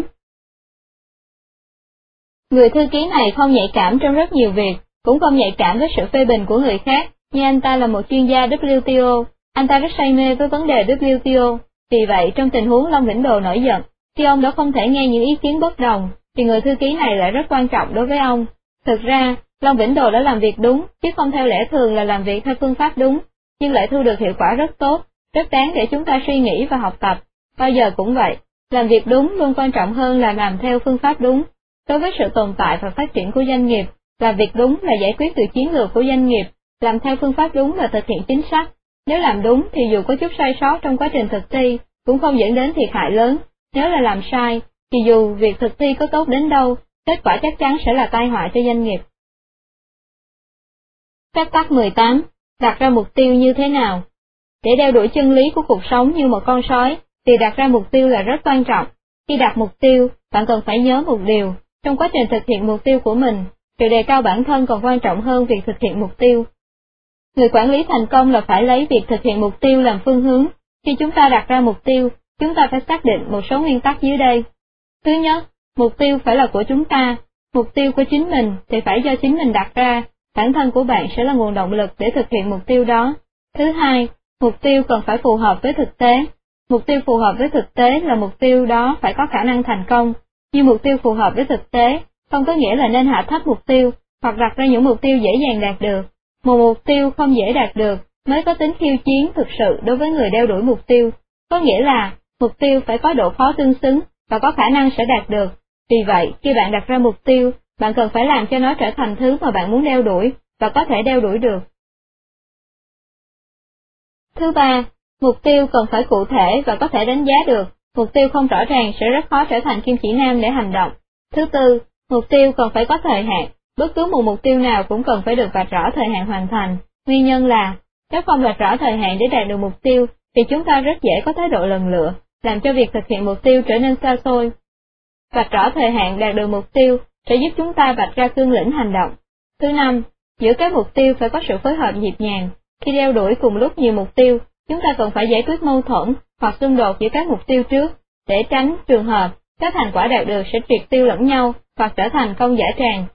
Người thư ký này không nhạy cảm trong rất nhiều việc, cũng không nhạy cảm với sự phê bình của người khác, nhưng anh ta là một chuyên gia WTO, anh ta rất say mê với vấn đề WTO, vì vậy trong tình huống Long Vĩnh Đồ nổi giận, khi ông đã không thể nghe những ý kiến bất đồng, thì người thư ký này lại rất quan trọng đối với ông. Thực ra, Long Vĩnh Đồ đã làm việc đúng, chứ không theo lẽ thường là làm việc theo phương pháp đúng, nhưng lại thu được hiệu quả rất tốt, rất đáng để chúng ta suy nghĩ và học tập. Bao giờ cũng vậy, làm việc đúng luôn quan trọng hơn là làm theo phương pháp đúng. Đối với sự tồn tại và phát triển của doanh nghiệp, làm việc đúng là giải quyết từ chiến lược của doanh nghiệp, làm theo phương pháp đúng là thực hiện chính sách. Nếu làm đúng thì dù có chút sai sót trong quá trình thực thi, cũng không dẫn đến thiệt hại lớn. Nếu là làm sai, thì dù việc thực thi có tốt đến đâu, kết quả chắc chắn sẽ là tai họa cho doanh nghiệp. Phép tắc 18. Đặt ra mục tiêu như thế nào? Để đeo đuổi chân lý của cuộc sống như một con sói, thì đặt ra mục tiêu là rất quan trọng. Khi đặt mục tiêu, bạn cần phải nhớ một điều, trong quá trình thực hiện mục tiêu của mình, sự đề cao bản thân còn quan trọng hơn việc thực hiện mục tiêu. Người quản lý thành công là phải lấy việc thực hiện mục tiêu làm phương hướng. Khi chúng ta đặt ra mục tiêu, chúng ta phải xác định một số nguyên tắc dưới đây. Thứ nhất, mục tiêu phải là của chúng ta. Mục tiêu của chính mình thì phải do chính mình đặt ra, bản thân của bạn sẽ là nguồn động lực để thực hiện mục tiêu đó. Thứ hai, mục tiêu cần phải phù hợp với thực tế. Mục tiêu phù hợp với thực tế là mục tiêu đó phải có khả năng thành công, nhưng mục tiêu phù hợp với thực tế không có nghĩa là nên hạ thấp mục tiêu, hoặc đặt ra những mục tiêu dễ dàng đạt được. Một mục tiêu không dễ đạt được mới có tính khiêu chiến thực sự đối với người đeo đuổi mục tiêu, có nghĩa là mục tiêu phải có độ khó tương xứng và có khả năng sẽ đạt được. Vì vậy, khi bạn đặt ra mục tiêu, bạn cần phải làm cho nó trở thành thứ mà bạn muốn đeo đuổi và có thể đeo đuổi được. Thứ ba, mục tiêu cần phải cụ thể và có thể đánh giá được. Mục tiêu không rõ ràng sẽ rất khó trở thành kim chỉ nam để hành động. Thứ tư, mục tiêu cần phải có thời hạn. Bất cứ một mục tiêu nào cũng cần phải được vạch rõ thời hạn hoàn thành. Nguyên nhân là, nếu không vạch rõ thời hạn để đạt được mục tiêu, thì chúng ta rất dễ có thái độ lần lựa, làm cho việc thực hiện mục tiêu trở nên xa xôi. Vạch rõ thời hạn đạt được mục tiêu sẽ giúp chúng ta vạch ra cương lĩnh hành động. Thứ năm, giữa các mục tiêu phải có sự phối hợp nhịp nhàng. Khi đeo đuổi cùng lúc nhiều mục tiêu, chúng ta cần phải giải quyết mâu thuẫn hoặc xung đột giữa các mục tiêu trước, để tránh trường hợp các thành quả đạt được sẽ triệt tiêu lẫn nhau hoặc trở thành công dã tràng.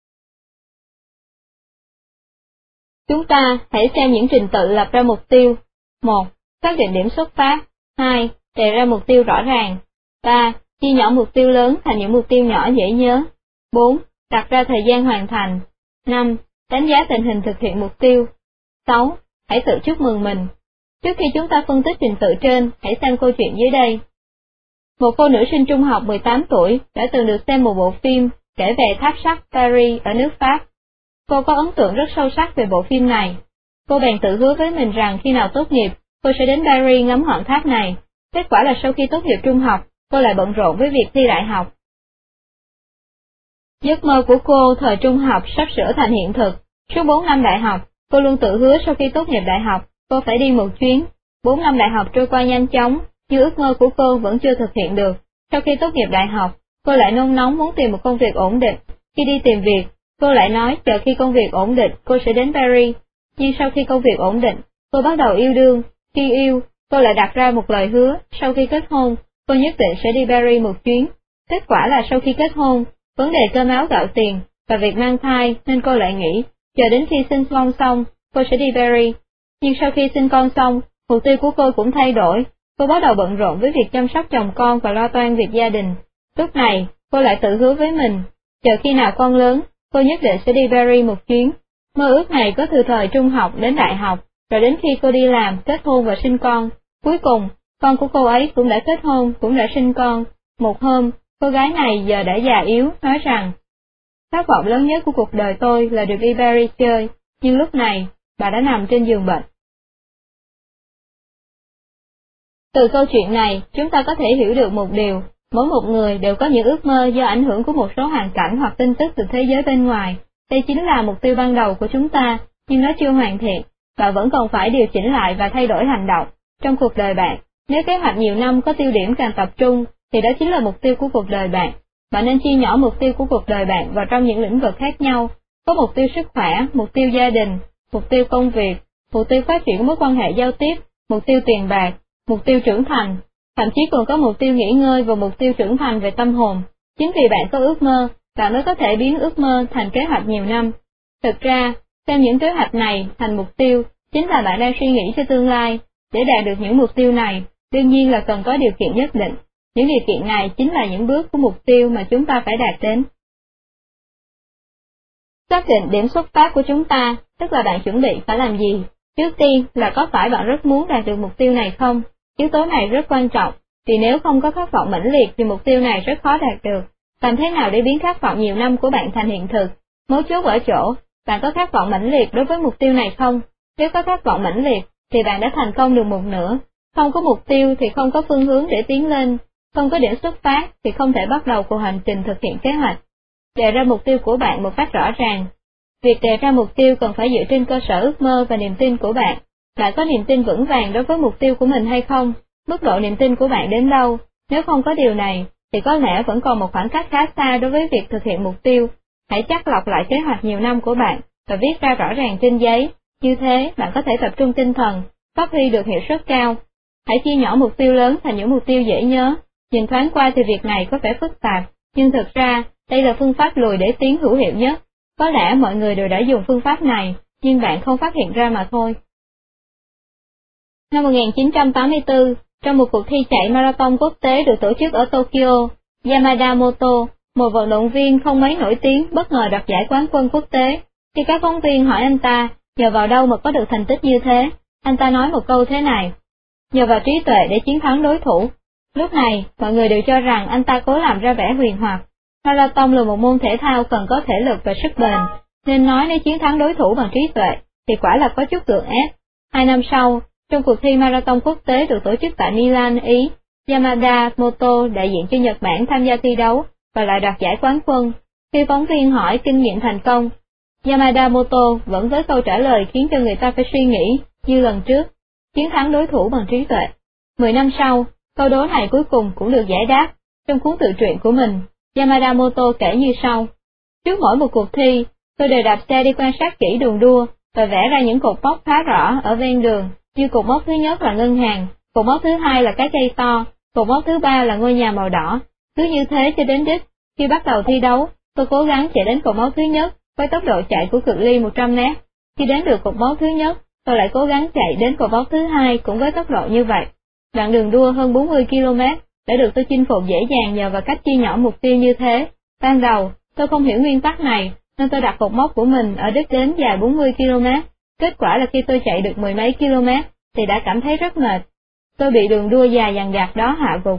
Chúng ta hãy xem những trình tự lập ra mục tiêu. 1. Xác định điểm xuất phát. 2. Đề ra mục tiêu rõ ràng. 3. Chia nhỏ mục tiêu lớn thành những mục tiêu nhỏ dễ nhớ. 4. Đặt ra thời gian hoàn thành. 5. Đánh giá tình hình thực hiện mục tiêu. 6. Hãy tự chúc mừng mình. Trước khi chúng ta phân tích trình tự trên, hãy xem câu chuyện dưới đây. Một cô nữ sinh trung học 18 tuổi đã từng được xem một bộ phim kể về tháp sắt Paris ở nước Pháp. Cô có ấn tượng rất sâu sắc về bộ phim này. Cô bèn tự hứa với mình rằng khi nào tốt nghiệp, cô sẽ đến Paris ngắm ngọn tháp này. Kết quả là sau khi tốt nghiệp trung học, cô lại bận rộn với việc thi đại học. Giấc mơ của cô thời trung học sắp sửa thành hiện thực. Suốt 4 năm đại học, cô luôn tự hứa sau khi tốt nghiệp đại học, cô phải đi một chuyến. 4 năm đại học trôi qua nhanh chóng, nhưng ước mơ của cô vẫn chưa thực hiện được. Sau khi tốt nghiệp đại học, cô lại nôn nóng muốn tìm một công việc ổn định. Khi đi tìm việc, cô lại nói chờ khi công việc ổn định cô sẽ đến Paris. Nhưng sau khi công việc ổn định, cô bắt đầu yêu đương. Khi yêu, cô lại đặt ra một lời hứa, sau khi kết hôn, cô nhất định sẽ đi Paris một chuyến. Kết quả là sau khi kết hôn, vấn đề cơm áo gạo tiền và việc mang thai nên cô lại nghĩ, chờ đến khi sinh con xong, cô sẽ đi Paris. Nhưng sau khi sinh con xong, mục tiêu của cô cũng thay đổi, cô bắt đầu bận rộn với việc chăm sóc chồng con và lo toan việc gia đình. Lúc này, cô lại tự hứa với mình, chờ khi nào con lớn, cô nhất định sẽ đi Paris một chuyến. Mơ ước này có từ thời trung học đến đại học, rồi đến khi cô đi làm, kết hôn và sinh con. Cuối cùng, con của cô ấy cũng đã kết hôn, cũng đã sinh con. Một hôm, cô gái này giờ đã già yếu, nói rằng, khát vọng lớn nhất của cuộc đời tôi là được đi Paris chơi, nhưng lúc này, bà đã nằm trên giường bệnh. Từ câu chuyện này, chúng ta có thể hiểu được một điều, mỗi một người đều có những ước mơ do ảnh hưởng của một số hoàn cảnh hoặc tin tức từ thế giới bên ngoài. Đây chính là mục tiêu ban đầu của chúng ta, nhưng nó chưa hoàn thiện, bạn vẫn còn phải điều chỉnh lại và thay đổi hành động. Trong cuộc đời bạn, nếu kế hoạch nhiều năm có tiêu điểm càng tập trung, thì đó chính là mục tiêu của cuộc đời bạn. Bạn nên chia nhỏ mục tiêu của cuộc đời bạn vào trong những lĩnh vực khác nhau. Có mục tiêu sức khỏe, mục tiêu gia đình, mục tiêu công việc, mục tiêu phát triển mối quan hệ giao tiếp, mục tiêu tiền bạc, mục tiêu trưởng thành, thậm chí còn có mục tiêu nghỉ ngơi và mục tiêu trưởng thành về tâm hồn. Chính vì bạn có ước mơ, bạn mới có thể biến ước mơ thành kế hoạch nhiều năm. Thực ra, xem những kế hoạch này thành mục tiêu, chính là bạn đang suy nghĩ cho tương lai. Để đạt được những mục tiêu này, đương nhiên là cần có điều kiện nhất định. Những điều kiện này chính là những bước của mục tiêu mà chúng ta phải đạt đến. Xác định điểm xuất phát của chúng ta, tức là bạn chuẩn bị phải làm gì. Trước tiên là có phải bạn rất muốn đạt được mục tiêu này không? Yếu tố này rất quan trọng, vì nếu không có khát vọng mãnh liệt thì mục tiêu này rất khó đạt được. Làm thế nào để biến khát vọng nhiều năm của bạn thành hiện thực? Mấu chốt ở chỗ, bạn có khát vọng mãnh liệt đối với mục tiêu này không? Nếu có khát vọng mãnh liệt, thì bạn đã thành công được một nửa. Không có mục tiêu thì không có phương hướng để tiến lên, không có điểm xuất phát thì không thể bắt đầu cuộc hành trình thực hiện kế hoạch. Đề ra mục tiêu của bạn một cách rõ ràng. Việc đề ra mục tiêu cần phải dựa trên cơ sở ước mơ và niềm tin của bạn. Bạn có niềm tin vững vàng đối với mục tiêu của mình hay không? Mức độ niềm tin của bạn đến đâu? Nếu không có điều này, thì có lẽ vẫn còn một khoảng cách khá xa đối với việc thực hiện mục tiêu. Hãy chắt lọc lại kế hoạch nhiều năm của bạn và viết ra rõ ràng trên giấy. Như thế, bạn có thể tập trung tinh thần, phát huy được hiệu suất cao. Hãy chia nhỏ mục tiêu lớn thành những mục tiêu dễ nhớ. Nhìn thoáng qua thì việc này có vẻ phức tạp, nhưng thực ra, đây là phương pháp lùi để tiến hữu hiệu nhất. Có lẽ mọi người đều đã dùng phương pháp này, nhưng bạn không phát hiện ra mà thôi. Năm 1984, trong một cuộc thi chạy marathon quốc tế được tổ chức ở Tokyo, Yamada Moto, một vận động viên không mấy nổi tiếng, bất ngờ đoạt giải quán quân quốc tế. Khi các phóng viên hỏi anh ta, nhờ vào đâu mà có được thành tích như thế, anh ta nói một câu thế này: nhờ vào trí tuệ để chiến thắng đối thủ. Lúc này, mọi người đều cho rằng anh ta cố làm ra vẻ huyền hoặc. Marathon là một môn thể thao cần có thể lực và sức bền, nên nói nếu chiến thắng đối thủ bằng trí tuệ, thì quả là có chút gượng ép. 2 năm sau, trong cuộc thi marathon quốc tế được tổ chức tại Milan, Ý, Yamada Moto đại diện cho Nhật Bản tham gia thi đấu và lại đoạt giải quán quân. Khi phóng viên hỏi kinh nghiệm thành công, Yamada Moto vẫn với câu trả lời khiến cho người ta phải suy nghĩ như lần trước, chiến thắng đối thủ bằng trí tuệ. 10 năm sau, câu đố này cuối cùng cũng được giải đáp. Trong cuốn tự truyện của mình, Yamada Moto kể như sau: trước mỗi một cuộc thi, tôi đều đạp xe đi quan sát kỹ đường đua và vẽ ra những cột mốc khá rõ ở ven đường, như cột mốc thứ nhất là ngân hàng, cột mốc thứ hai là cái cây to, cột mốc thứ ba là ngôi nhà màu đỏ. Cứ như thế cho đến đích. Khi bắt đầu thi đấu, tôi cố gắng chạy đến cột mốc thứ nhất với tốc độ chạy của cự ly 100 mét. Khi đến được cột mốc thứ nhất, tôi lại cố gắng chạy đến cột mốc thứ hai cũng với tốc độ như vậy. Đoạn đường đua hơn 40 km đã được tôi chinh phục dễ dàng nhờ vào cách chia nhỏ mục tiêu như thế. Ban đầu, tôi không hiểu nguyên tắc này, nên tôi đặt cột mốc của mình ở đích đến dài 40 km. Kết quả là khi tôi chạy được mười mấy km, thì đã cảm thấy rất mệt. Tôi bị đường đua dài dằng dặc đó hạ gục.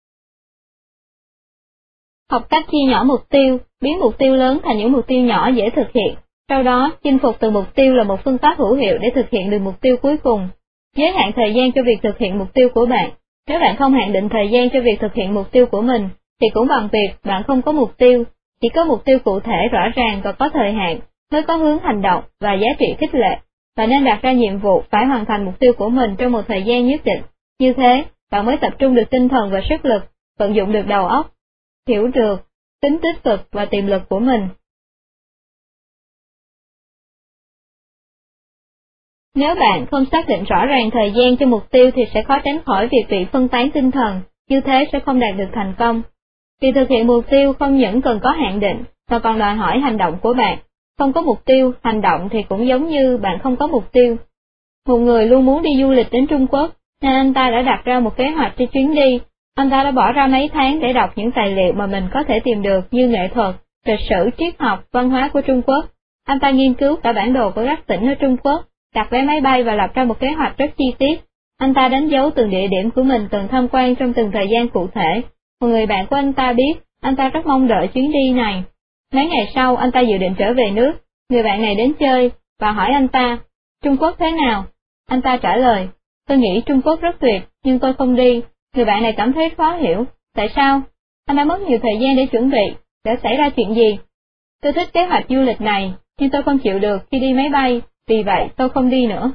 Học cách chia nhỏ mục tiêu, biến mục tiêu lớn thành những mục tiêu nhỏ dễ thực hiện. Sau đó, chinh phục từ mục tiêu là một phương pháp hữu hiệu để thực hiện được mục tiêu cuối cùng. Giới hạn thời gian cho việc thực hiện mục tiêu của bạn. Nếu bạn không hạn định thời gian cho việc thực hiện mục tiêu của mình, thì cũng bằng việc bạn không có mục tiêu. Chỉ có mục tiêu cụ thể rõ ràng và có thời hạn, mới có hướng hành động và giá trị khích lệ. Bạn nên đặt ra nhiệm vụ phải hoàn thành mục tiêu của mình trong một thời gian nhất định. Như thế, bạn mới tập trung được tinh thần và sức lực, vận dụng được đầu óc, hiểu được tính tích cực và tiềm lực của mình. Nếu bạn không xác định rõ ràng thời gian cho mục tiêu thì sẽ khó tránh khỏi việc bị phân tán tinh thần, như thế sẽ không đạt được thành công. Việc thực hiện mục tiêu không những cần có hạn định, mà còn đòi hỏi hành động của bạn. Không có mục tiêu, hành động thì cũng giống như bạn không có mục tiêu. Một người luôn muốn đi du lịch đến Trung Quốc, nên anh ta đã đặt ra một kế hoạch cho chuyến đi. Anh ta đã bỏ ra mấy tháng để đọc những tài liệu mà mình có thể tìm được như nghệ thuật, lịch sử, triết học, văn hóa của Trung Quốc. Anh ta nghiên cứu cả bản đồ của các tỉnh ở Trung Quốc, đặt vé máy bay và lập ra một kế hoạch rất chi tiết. Anh ta đánh dấu từng địa điểm của mình cần tham quan trong từng thời gian cụ thể. Một người bạn của anh ta biết, anh ta rất mong đợi chuyến đi này. Mấy ngày sau, anh ta dự định trở về nước. Người bạn này đến chơi và hỏi anh ta, Trung Quốc thế nào? Anh ta trả lời, tôi nghĩ Trung Quốc rất tuyệt, nhưng tôi không đi. Người bạn này cảm thấy khó hiểu, tại sao? Anh đã mất nhiều thời gian để chuẩn bị, đã xảy ra chuyện gì? Tôi thích kế hoạch du lịch này, nhưng tôi không chịu được khi đi máy bay, vì vậy tôi không đi nữa.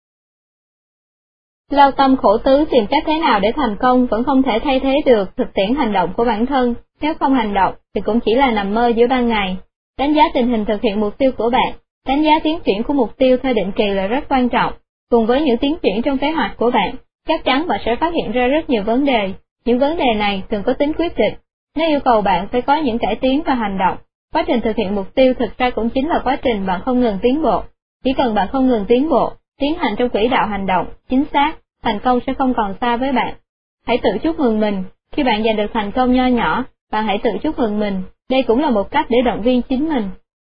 Lao tâm khổ tứ tìm cách thế nào để thành công vẫn không thể thay thế được thực tiễn hành động của bản thân, nếu không hành động thì cũng chỉ là nằm mơ giữa ban ngày. Đánh giá tình hình thực hiện mục tiêu của bạn, đánh giá tiến triển của mục tiêu theo định kỳ là rất quan trọng. Cùng với những tiến triển trong kế hoạch của bạn, chắc chắn bạn sẽ phát hiện ra rất nhiều vấn đề. Những vấn đề này thường có tính quyết định. Nếu yêu cầu bạn phải có những cải tiến và hành động, quá trình thực hiện mục tiêu thực ra cũng chính là quá trình bạn không ngừng tiến bộ. Chỉ cần bạn không ngừng tiến bộ, tiến hành trong quỹ đạo hành động, chính xác, thành công sẽ không còn xa với bạn. Hãy tự chúc mừng mình, khi bạn giành được thành công nho nhỏ, bạn hãy tự chúc mừng mình, đây cũng là một cách để động viên chính mình.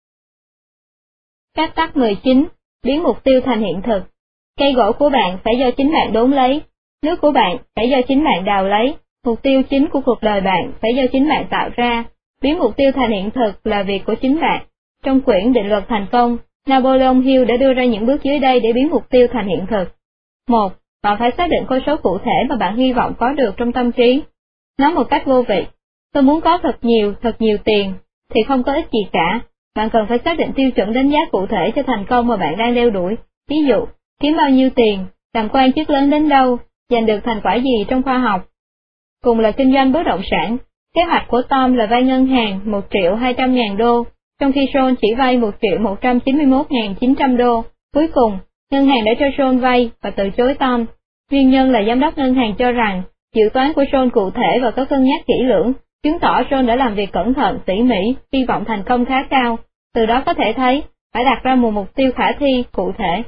Phép tắc 19, biến mục tiêu thành hiện thực. Cây gỗ của bạn phải do chính bạn đốn lấy, nước của bạn phải do chính bạn đào lấy, mục tiêu chính của cuộc đời bạn phải do chính bạn tạo ra, biến mục tiêu thành hiện thực là việc của chính bạn. Trong quyển Định luật thành công, Napoleon Hill đã đưa ra những bước dưới đây để biến mục tiêu thành hiện thực. 1. Bạn phải xác định con số cụ thể mà bạn hy vọng có được trong tâm trí. Nói một cách vô vị, tôi muốn có thật nhiều tiền, thì không có ích gì cả. Bạn cần phải xác định tiêu chuẩn đánh giá cụ thể cho thành công mà bạn đang đeo đuổi. Ví dụ, kiếm bao nhiêu tiền, làm quan chức lớn đến đâu, giành được thành quả gì trong khoa học. Cùng là kinh doanh bất động sản, kế hoạch của Tom là vay ngân hàng 1.200.000 đô, trong khi John chỉ vay 1.191.900 đô. Cuối cùng, ngân hàng đã cho John vay và từ chối Tom. Nguyên nhân là giám đốc ngân hàng cho rằng, dự toán của John cụ thể và có cân nhắc kỹ lưỡng, chứng tỏ John đã làm việc cẩn thận, tỉ mỉ, hy vọng thành công khá cao. Từ đó có thể thấy, phải đặt ra một mục tiêu khả thi, cụ thể.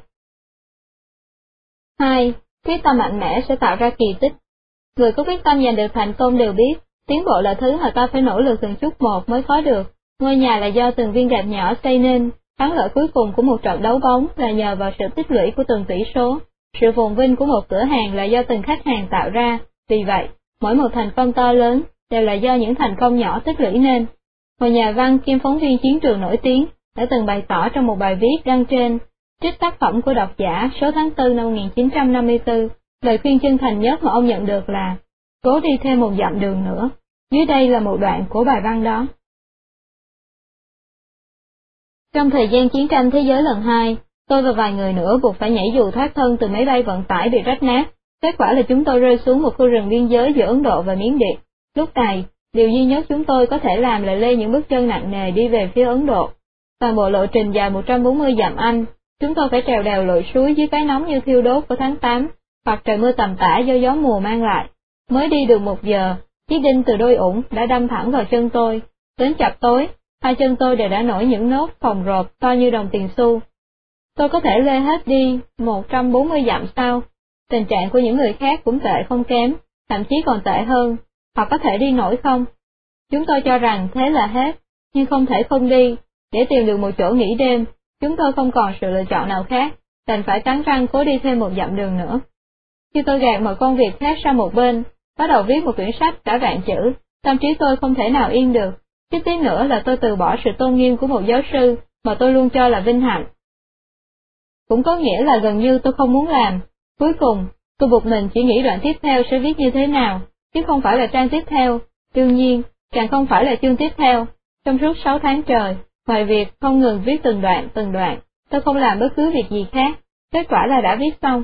2. Quyết tâm mạnh mẽ sẽ tạo ra kỳ tích. Người có quyết tâm giành được thành công đều biết, tiến bộ là thứ mà ta phải nỗ lực từng chút một mới có được. Ngôi nhà là do từng viên gạch nhỏ xây nên, thắng lợi cuối cùng của một trận đấu bóng là nhờ vào sự tích lũy của từng tỷ số. Sự phồn vinh của một cửa hàng là do từng khách hàng tạo ra, vì vậy, mỗi một thành công to lớn đều là do những thành công nhỏ tích lũy nên. Một nhà văn kiêm phóng viên chiến trường nổi tiếng đã từng bày tỏ trong một bài viết đăng trên trích tác phẩm của độc giả số tháng 4 năm 1954, lời khuyên chân thành nhất mà ông nhận được là cố đi thêm một dặm đường nữa. Dưới đây là một đoạn của bài văn đó. Trong thời gian chiến tranh thế giới lần 2, tôi và vài người nữa buộc phải nhảy dù thoát thân từ máy bay vận tải bị rách nát. Kết quả là chúng tôi rơi xuống một khu rừng biên giới giữa Ấn Độ và Miến Điện. Lúc này, điều duy nhất chúng tôi có thể làm là lê những bước chân nặng nề đi về phía Ấn Độ. Toàn bộ lộ trình dài 140 dặm Anh, chúng tôi phải trèo đèo lội suối dưới cái nóng như thiêu đốt của tháng 8, hoặc trời mưa tầm tã do gió mùa mang lại. Mới đi được 1 giờ, chiếc đinh từ đôi ủng đã đâm thẳng vào chân tôi. Đến chập tối, hai chân tôi đều đã nổi những nốt phồng rộp to như đồng tiền xu. Tôi có thể lê hết đi 140 dặm sao? Tình trạng của những người khác cũng tệ không kém, thậm chí còn tệ hơn. Họ có thể đi nổi không? Chúng tôi cho rằng thế là hết, nhưng không thể không đi. Để tìm được một chỗ nghỉ đêm, chúng tôi không còn sự lựa chọn nào khác, đành phải cắn răng cố đi thêm 1 dặm đường nữa. Khi tôi gạt mọi công việc khác sang một bên, bắt đầu viết một quyển sách cả vạn chữ, tâm trí tôi không thể nào yên được. Tiếp tí nữa là tôi từ bỏ sự tôn nghiêm của một giáo sư mà tôi luôn cho là vinh hạnh. Cũng có nghĩa là gần như tôi không muốn làm. Cuối cùng, tôi buộc mình chỉ nghĩ đoạn tiếp theo sẽ viết như thế nào, chứ không phải là trang tiếp theo. Đương nhiên, càng không phải là chương tiếp theo. Trong suốt 6 tháng trời, ngoài việc không ngừng viết từng đoạn, tôi không làm bất cứ việc gì khác. kết quả là đã viết xong.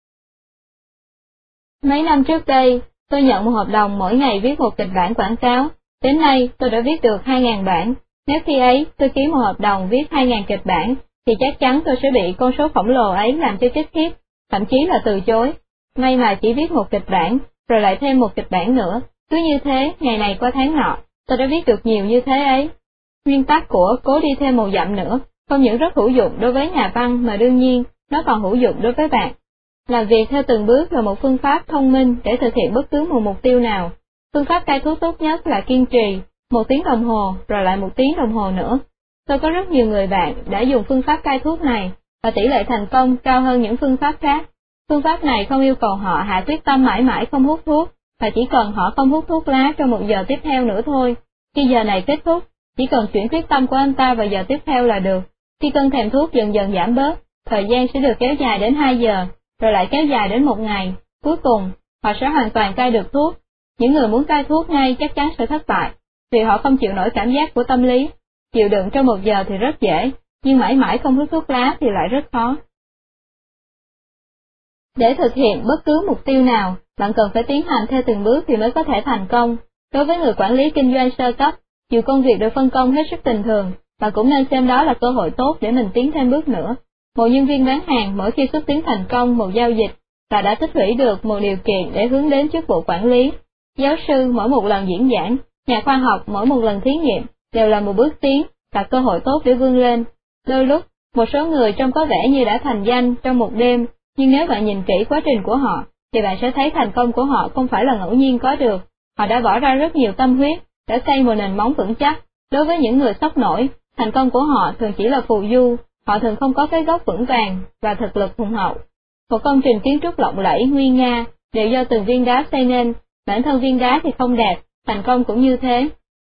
Mấy năm trước đây, tôi nhận một hợp đồng mỗi ngày viết một kịch bản quảng cáo, đến nay tôi đã viết được 2.000 bản. Nếu khi ấy tôi ký một hợp đồng viết 2.000 kịch bản, thì chắc chắn tôi sẽ bị con số khổng lồ ấy làm cho chết khiếp, thậm chí là từ chối. May mà chỉ viết một kịch bản, rồi lại thêm một kịch bản nữa, cứ như thế, ngày này qua tháng nọ, tôi đã viết được nhiều như thế ấy. Nguyên tắc của cố đi thêm một dặm nữa, không những rất hữu dụng đối với nhà văn mà đương nhiên, nó còn hữu dụng đối với bạn. Làm việc theo từng bước là một phương pháp thông minh để thực hiện bất cứ một mục tiêu nào. Phương pháp cai thuốc tốt nhất là kiên trì, 1 tiếng đồng hồ, rồi lại 1 tiếng đồng hồ nữa. Tôi có rất nhiều người bạn đã dùng phương pháp cai thuốc này, và tỷ lệ thành công cao hơn những phương pháp khác. Phương pháp này không yêu cầu họ hạ quyết tâm mãi mãi không hút thuốc, và chỉ cần họ không hút thuốc lá trong 1 giờ tiếp theo nữa thôi. Khi giờ này kết thúc, chỉ cần chuyển quyết tâm của anh ta vào giờ tiếp theo là được. Khi cơn thèm thuốc dần dần giảm bớt, thời gian sẽ được kéo dài đến 2 giờ, rồi lại kéo dài đến 1 ngày. Cuối cùng, họ sẽ hoàn toàn cai được thuốc. Những người muốn cai thuốc ngay chắc chắn sẽ thất bại, vì họ không chịu nổi cảm giác của tâm lý. Chịu đựng trong 1 giờ thì rất dễ, nhưng mãi mãi không hút thuốc lá thì lại rất khó. Để thực hiện bất cứ mục tiêu nào, bạn cần phải tiến hành theo từng bước thì mới có thể thành công. Đối với người quản lý kinh doanh sơ cấp, dù công việc được phân công hết sức bình thường, bạn cũng nên xem đó là cơ hội tốt để mình tiến thêm bước nữa. Một nhân viên bán hàng mỗi khi xúc tiến thành công một giao dịch là đã tích lũy được một điều kiện để hướng đến chức vụ quản lý. Giáo sư mỗi một lần diễn giảng, nhà khoa học mỗi một lần thí nghiệm đều là một bước tiến, là cơ hội tốt để vươn lên. Đôi lúc, một số người trông có vẻ như đã thành danh trong một đêm, nhưng nếu bạn nhìn kỹ quá trình của họ, thì bạn sẽ thấy thành công của họ không phải là ngẫu nhiên có được. Họ đã bỏ ra rất nhiều tâm huyết, đã xây một nền móng vững chắc. Đối với những người sốc nổi, thành công của họ thường chỉ là phù du, họ thường không có cái gốc vững vàng và thực lực hùng hậu. Một công trình kiến trúc lộng lẫy, nguy nga, đều do từng viên đá xây nên, bản thân viên đá thì không đẹp, thành công cũng như thế.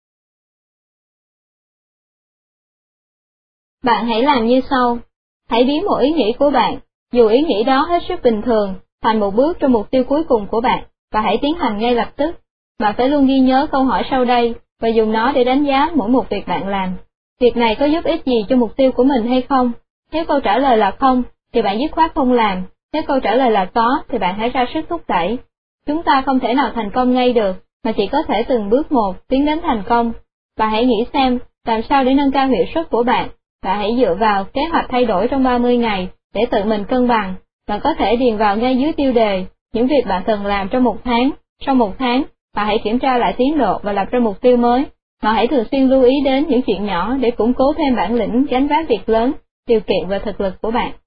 Bạn hãy làm như sau. Hãy biến một ý nghĩ của bạn, dù ý nghĩ đó hết sức bình thường, thành một bước trong mục tiêu cuối cùng của bạn, và hãy tiến hành ngay lập tức. Bạn phải luôn ghi nhớ câu hỏi sau đây, và dùng nó để đánh giá mỗi một việc bạn làm. Việc này có giúp ích gì cho mục tiêu của mình hay không? Nếu câu trả lời là không, thì bạn dứt khoát không làm. Nếu câu trả lời là có, thì bạn hãy ra sức thúc đẩy. Chúng ta không thể nào thành công ngay được, mà chỉ có thể từng bước một tiến đến thành công. Và hãy nghĩ xem, làm sao để nâng cao hiệu suất của bạn, và hãy dựa vào kế hoạch thay đổi trong 30 ngày, để tự mình cân bằng. Bạn có thể điền vào ngay dưới tiêu đề, những việc bạn cần làm trong 1 tháng. Sau 1 tháng, bạn hãy kiểm tra lại tiến độ và lập ra mục tiêu mới. Bạn hãy thường xuyên lưu ý đến những chuyện nhỏ để củng cố thêm bản lĩnh gánh vác việc lớn, điều kiện và thực lực của bạn.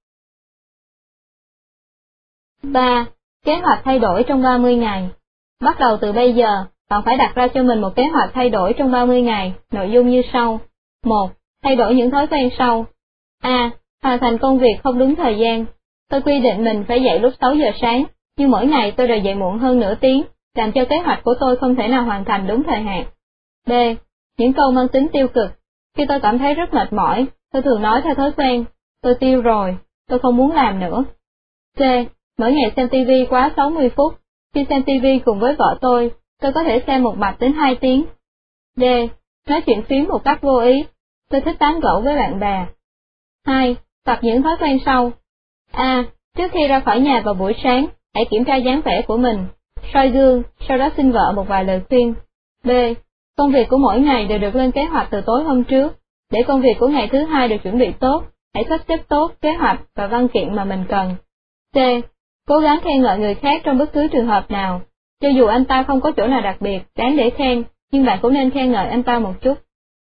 3. Kế hoạch thay đổi trong 30 ngày. Bắt đầu từ bây giờ, bạn phải đặt ra cho mình một kế hoạch thay đổi trong 30 ngày, nội dung như sau. 1. Thay đổi những thói quen sau. A. Hoàn thành công việc không đúng thời gian. Tôi quy định mình phải dậy lúc 6 giờ sáng, nhưng mỗi ngày tôi đều dậy muộn hơn nửa tiếng, làm cho kế hoạch của tôi không thể nào hoàn thành đúng thời hạn. B. Những câu mang tính tiêu cực. Khi tôi cảm thấy rất mệt mỏi, tôi thường nói theo thói quen, tôi tiêu rồi, tôi không muốn làm nữa. C. Mỗi ngày xem TV quá 60 phút. Khi xem TV cùng với vợ tôi có thể xem một mạch đến 2 tiếng. D. Nói chuyện phím một cách vô ý. Tôi thích tán gẫu với bạn bè. 2. Tập những thói quen sau. A. Trước khi ra khỏi nhà vào buổi sáng, hãy kiểm tra dáng vẻ của mình, soi gương, sau đó xin vợ một vài lời khuyên. B. Công việc của mỗi ngày đều được lên kế hoạch từ tối hôm trước. Để công việc của ngày thứ hai được chuẩn bị tốt, hãy sắp xếp tốt kế hoạch và văn kiện mà mình cần. C. Cố gắng khen ngợi người khác trong bất cứ trường hợp nào. Cho dù anh ta không có chỗ nào đặc biệt, đáng để khen, nhưng bạn cũng nên khen ngợi anh ta một chút.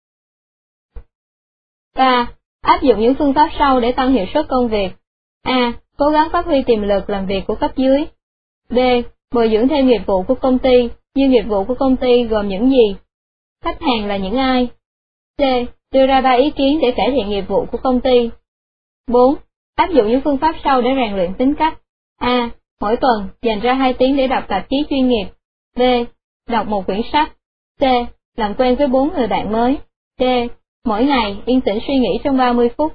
3. Áp dụng những phương pháp sau để tăng hiệu suất công việc. A. Cố gắng phát huy tiềm lực làm việc của cấp dưới. B. Bồi dưỡng thêm nghiệp vụ của công ty, như nghiệp vụ của công ty gồm những gì? Khách hàng là những ai? C. Đưa ra 3 ý kiến để cải thiện nghiệp vụ của công ty. 4. Áp dụng những phương pháp sau để rèn luyện tính cách. A. Mỗi tuần, dành ra 2 tiếng để đọc tạp chí chuyên nghiệp. B. Đọc một quyển sách. C. Làm quen với 4 người bạn mới. D. Mỗi ngày, yên tĩnh suy nghĩ trong 30 phút.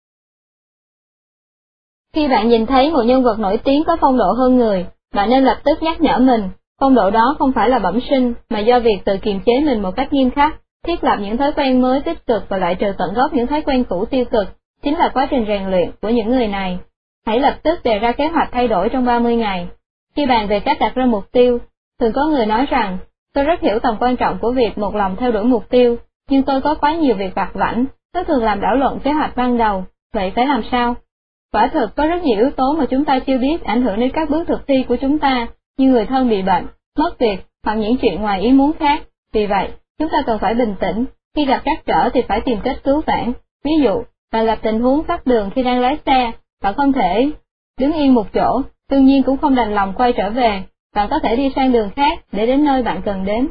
Khi bạn nhìn thấy một nhân vật nổi tiếng có phong độ hơn người, bạn nên lập tức nhắc nhở mình, phong độ đó không phải là bẩm sinh, mà do việc tự kiềm chế mình một cách nghiêm khắc, thiết lập những thói quen mới tích cực và loại trừ tận gốc những thói quen cũ tiêu cực, chính là quá trình rèn luyện của những người này. Hãy lập tức đề ra kế hoạch thay đổi trong 30 ngày. Khi bàn về cách đặt ra mục tiêu, thường có người nói rằng, tôi rất hiểu tầm quan trọng của việc một lòng theo đuổi mục tiêu, nhưng tôi có quá nhiều việc vặt vãnh, nó thường làm đảo lộn kế hoạch ban đầu, vậy phải làm sao? Quả thực có rất nhiều yếu tố mà chúng ta chưa biết ảnh hưởng đến các bước thực thi của chúng ta, như người thân bị bệnh, mất việc, hoặc những chuyện ngoài ý muốn khác. Vì vậy, chúng ta cần phải bình tĩnh, khi gặp trắc trở thì phải tìm cách cứu vãn. Ví dụ, bạn gặp tình huống tắc đường khi đang lái xe, bạn không thể đứng yên một chỗ, đương nhiên cũng không đành lòng quay trở về, bạn có thể đi sang đường khác để đến nơi bạn cần đến.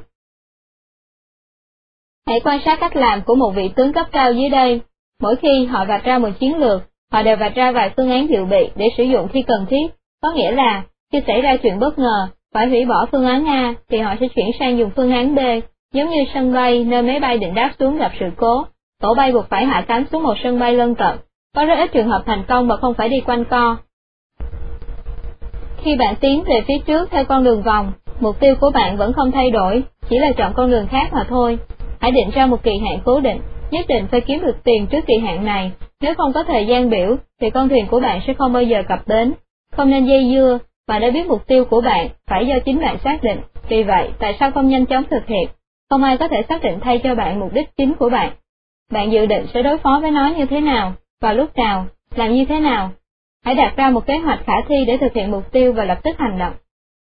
Hãy quan sát cách làm của một vị tướng cấp cao dưới đây. Mỗi khi họ vạch ra một chiến lược, họ đều vạch ra vài phương án dự bị để sử dụng khi cần thiết, có nghĩa là, khi xảy ra chuyện bất ngờ, phải hủy bỏ phương án A, thì họ sẽ chuyển sang dùng phương án B, giống như sân bay nơi máy bay định đáp xuống gặp sự cố, tổ bay buộc phải hạ cánh xuống một sân bay lân cận, có rất ít trường hợp thành công và không phải đi quanh co. Khi bạn tiến về phía trước theo con đường vòng, mục tiêu của bạn vẫn không thay đổi, chỉ là chọn con đường khác mà thôi. Hãy định ra một kỳ hạn cố định, nhất định phải kiếm được tiền trước kỳ hạn này, nếu không có thời gian biểu, thì con thuyền của bạn sẽ không bao giờ cập bến. Không nên dây dưa, bạn đã biết mục tiêu của bạn, phải do chính bạn xác định, vì vậy tại sao không nhanh chóng thực hiện? Không ai có thể xác định thay cho bạn mục đích chính của bạn. Bạn dự định sẽ đối phó với nó như thế nào, vào lúc nào, làm như thế nào? Hãy đặt ra một kế hoạch khả thi để thực hiện mục tiêu và lập tức hành động.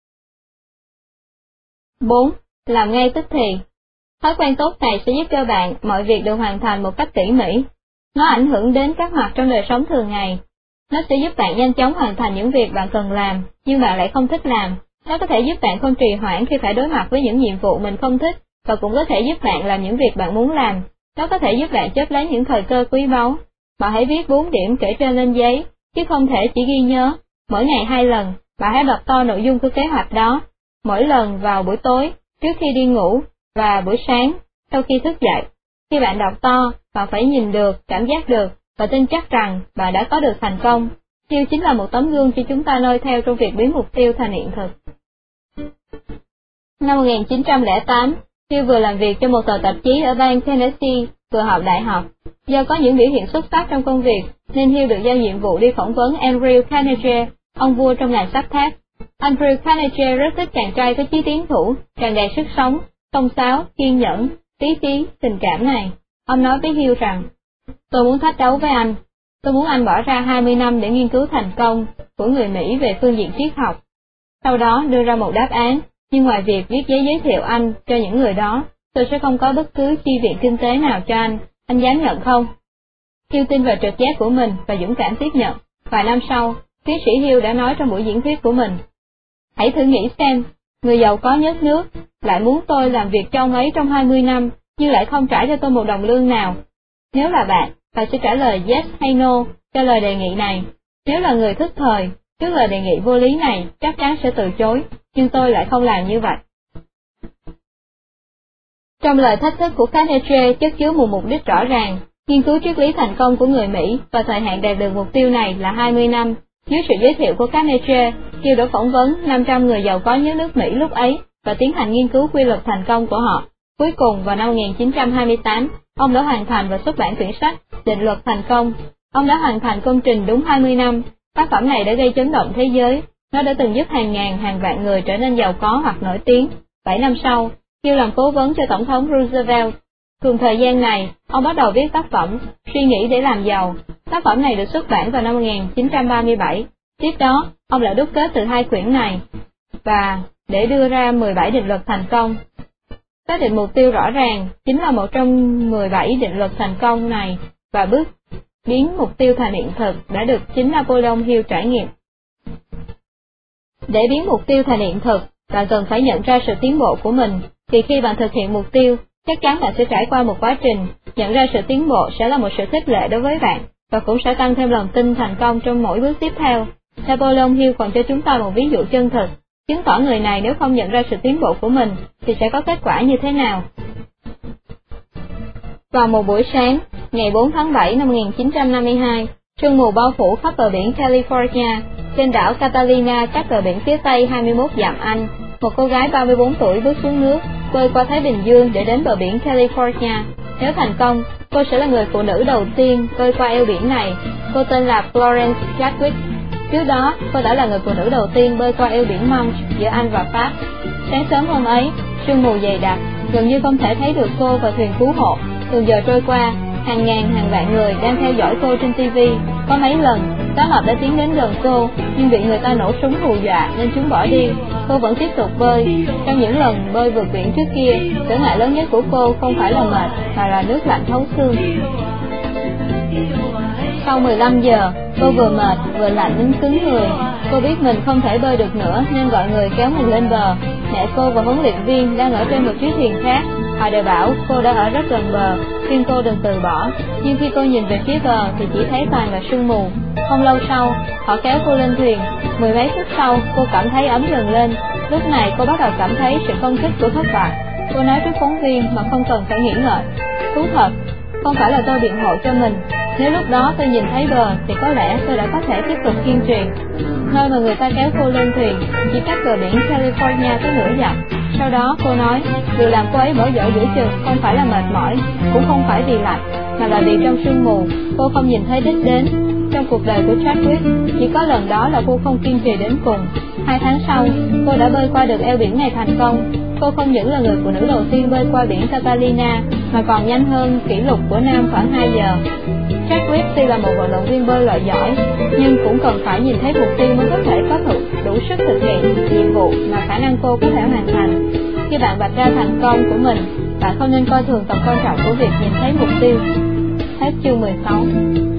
4. Làm ngay tức thì. Thói quen tốt này sẽ giúp cho bạn mọi việc được hoàn thành một cách tỉ mỉ. Nó ảnh hưởng đến các mặt trong đời sống thường ngày. Nó sẽ giúp bạn nhanh chóng hoàn thành những việc bạn cần làm, nhưng bạn lại không thích làm. Nó có thể giúp bạn không trì hoãn khi phải đối mặt với những nhiệm vụ mình không thích, và cũng có thể giúp bạn làm những việc bạn muốn làm. Nó có thể giúp bạn chớp lấy những thời cơ quý báu. Bạn hãy viết 4 điểm kể trên lên giấy, chứ không thể chỉ ghi nhớ. Mỗi ngày 2 lần, bạn hãy đọc to nội dung của kế hoạch đó. Mỗi lần vào buổi tối, trước khi đi ngủ, và buổi sáng, sau khi thức dậy. Khi bạn đọc to, bạn phải nhìn được, cảm giác được, và tin chắc rằng bạn đã có được thành công. Hill chính là một tấm gương cho chúng ta noi theo trong việc biến mục tiêu thành hiện thực. Năm 1908, Hill vừa làm việc cho một tờ tạp chí ở bang Tennessee, vừa học đại học. Do có những biểu hiện xuất sắc trong công việc, nên Hill được giao nhiệm vụ đi phỏng vấn Andrew Carnegie, ông vua trong ngành sắt thép. Andrew Carnegie rất thích chàng trai có chí tiến thủ, tràn đầy sức sống, xông xáo, kiên nhẫn, tí khí, tình cảm này. Ông nói với Hill rằng, tôi muốn thách đấu với anh. Tôi muốn anh bỏ ra 20 năm để nghiên cứu thành công của người Mỹ về phương diện triết học. Sau đó đưa ra một đáp án, nhưng ngoài việc viết giấy giới thiệu anh cho những người đó, tôi sẽ không có bất cứ chi viện kinh tế nào cho anh dám nhận không? Hill tin vào trực giác của mình và dũng cảm tiếp nhận. Vài năm sau, tiến sĩ Hill đã nói trong buổi diễn thuyết của mình, hãy thử nghĩ xem, người giàu có nhất nước, lại muốn tôi làm việc cho ông ấy trong 20 năm, nhưng lại không trả cho tôi một đồng lương nào. Nếu là bạn sẽ trả lời yes hay no cho lời đề nghị này. Nếu là người thức thời, trước lời đề nghị vô lý này, chắc chắn sẽ từ chối, nhưng tôi lại không làm như vậy. Trong lời thách thức của Carnegie chất chứa một mục đích rõ ràng, nghiên cứu triết lý thành công của người Mỹ và thời hạn đạt được mục tiêu này là 20 năm. Dưới sự giới thiệu của Carnegie, Hill đã phỏng vấn 500 người giàu có nhất nước Mỹ lúc ấy và tiến hành nghiên cứu quy luật thành công của họ. Cuối cùng vào năm 1928, ông đã hoàn thành và xuất bản quyển sách Định luật thành công. Ông đã hoàn thành công trình đúng 20 năm. Tác phẩm này đã gây chấn động thế giới. Nó đã từng giúp hàng ngàn hàng vạn người trở nên giàu có hoặc nổi tiếng. 7 năm sau, Hill làm cố vấn cho Tổng thống Roosevelt. Cùng thời gian này, ông bắt đầu viết tác phẩm Suy nghĩ để làm giàu. Tác phẩm này được xuất bản vào năm 1937. Tiếp đó, ông lại đúc kết từ 2 quyển này và để đưa ra 17 định luật thành công. Xác định mục tiêu rõ ràng chính là một trong 17 định luật thành công này, và bước biến mục tiêu thành hiện thực đã được chính Napoleon Hill trải nghiệm. Để biến mục tiêu thành hiện thực, bạn cần phải nhận ra sự tiến bộ của mình, thì khi bạn thực hiện mục tiêu, chắc chắn bạn sẽ trải qua một quá trình. Nhận ra sự tiến bộ sẽ là một sự khích lệ đối với bạn, và cũng sẽ tăng thêm lòng tin thành công trong mỗi bước tiếp theo. Napoleon Hill còn cho chúng ta một ví dụ chân thực, chứng tỏ người này nếu không nhận ra sự tiến bộ của mình, thì sẽ có kết quả như thế nào. Vào một buổi sáng, ngày 4 tháng 7 năm 1952, sương mù bao phủ khắp bờ biển California. Trên đảo Catalina, cách bờ biển phía tây 21 dặm Anh, một cô gái 34 tuổi bước xuống nước, bơi qua Thái Bình Dương để đến bờ biển California. Nếu thành công, cô sẽ là người phụ nữ đầu tiên bơi qua eo biển này. Cô tên là Florence Chadwick. Trước đó, cô đã là người phụ nữ đầu tiên bơi qua eo biển Manche giữa Anh và Pháp. Sáng sớm hôm ấy, sương mù dày đặc, gần như không thể thấy được cô và thuyền cứu hộ. Từng giờ trôi qua, hàng ngàn hàng vạn người đang theo dõi cô trên TV. Có mấy lần, cá mập đã tiến đến gần cô, nhưng bị người ta nổ súng hù dọa nên chúng bỏ đi. Cô vẫn tiếp tục bơi. Trong những lần bơi vượt biển trước kia, trở ngại lớn nhất của cô không phải là mệt, mà là nước lạnh thấu xương. Sau 15 giờ, cô vừa mệt vừa lạnh đến cứng người. Cô biết mình không thể bơi được nữa nên gọi người kéo mình lên bờ. Mẹ cô và huấn luyện viên đang ở trên một chiếc thuyền khác. Họ đều bảo cô đã ở rất gần bờ, khuyên cô đừng từ bỏ. Nhưng khi cô nhìn về phía bờ thì chỉ thấy toàn là sương mù. Không lâu sau, họ kéo cô lên thuyền. 10 mấy phút sau, cô cảm thấy ấm dần lên. Lúc này cô bắt đầu cảm thấy sự không thích của thất bại. Cô nói với phóng viên mà không cần phải nghĩ ngợi: thú thật, không phải là tôi biện hộ cho mình. Nếu lúc đó tôi nhìn thấy bờ thì có lẽ tôi đã có thể tiếp tục kiên trì. Nơi mà người ta kéo cô lên thuyền chỉ cách bờ biển California có nửa dặm. Sau đó cô nói, điều làm cô ấy bỏ dở giữa chừng không phải là mệt mỏi, cũng không phải vì lạnh, mà là vì trong sương mù cô không nhìn thấy đích đến. Trong cuộc đời của Chadwick, chỉ có lần đó là cô không kiên trì đến cùng. 2 tháng sau, cô đã bơi qua được eo biển này thành công. Cô không những là người phụ nữ đầu tiên bơi qua biển Catalina, mà còn nhanh hơn kỷ lục của nam khoảng 2 giờ. Chadwick tuy là một vận động viên bơi loại giỏi, nhưng cũng cần phải nhìn thấy mục tiêu mới có thể có đủ sức thực hiện nhiệm vụ mà khả năng cô có thể hoàn thành. Khi bạn vạch ra thành công của mình, bạn không nên coi thường tầm quan trọng của việc nhìn thấy mục tiêu. Hết chương 16.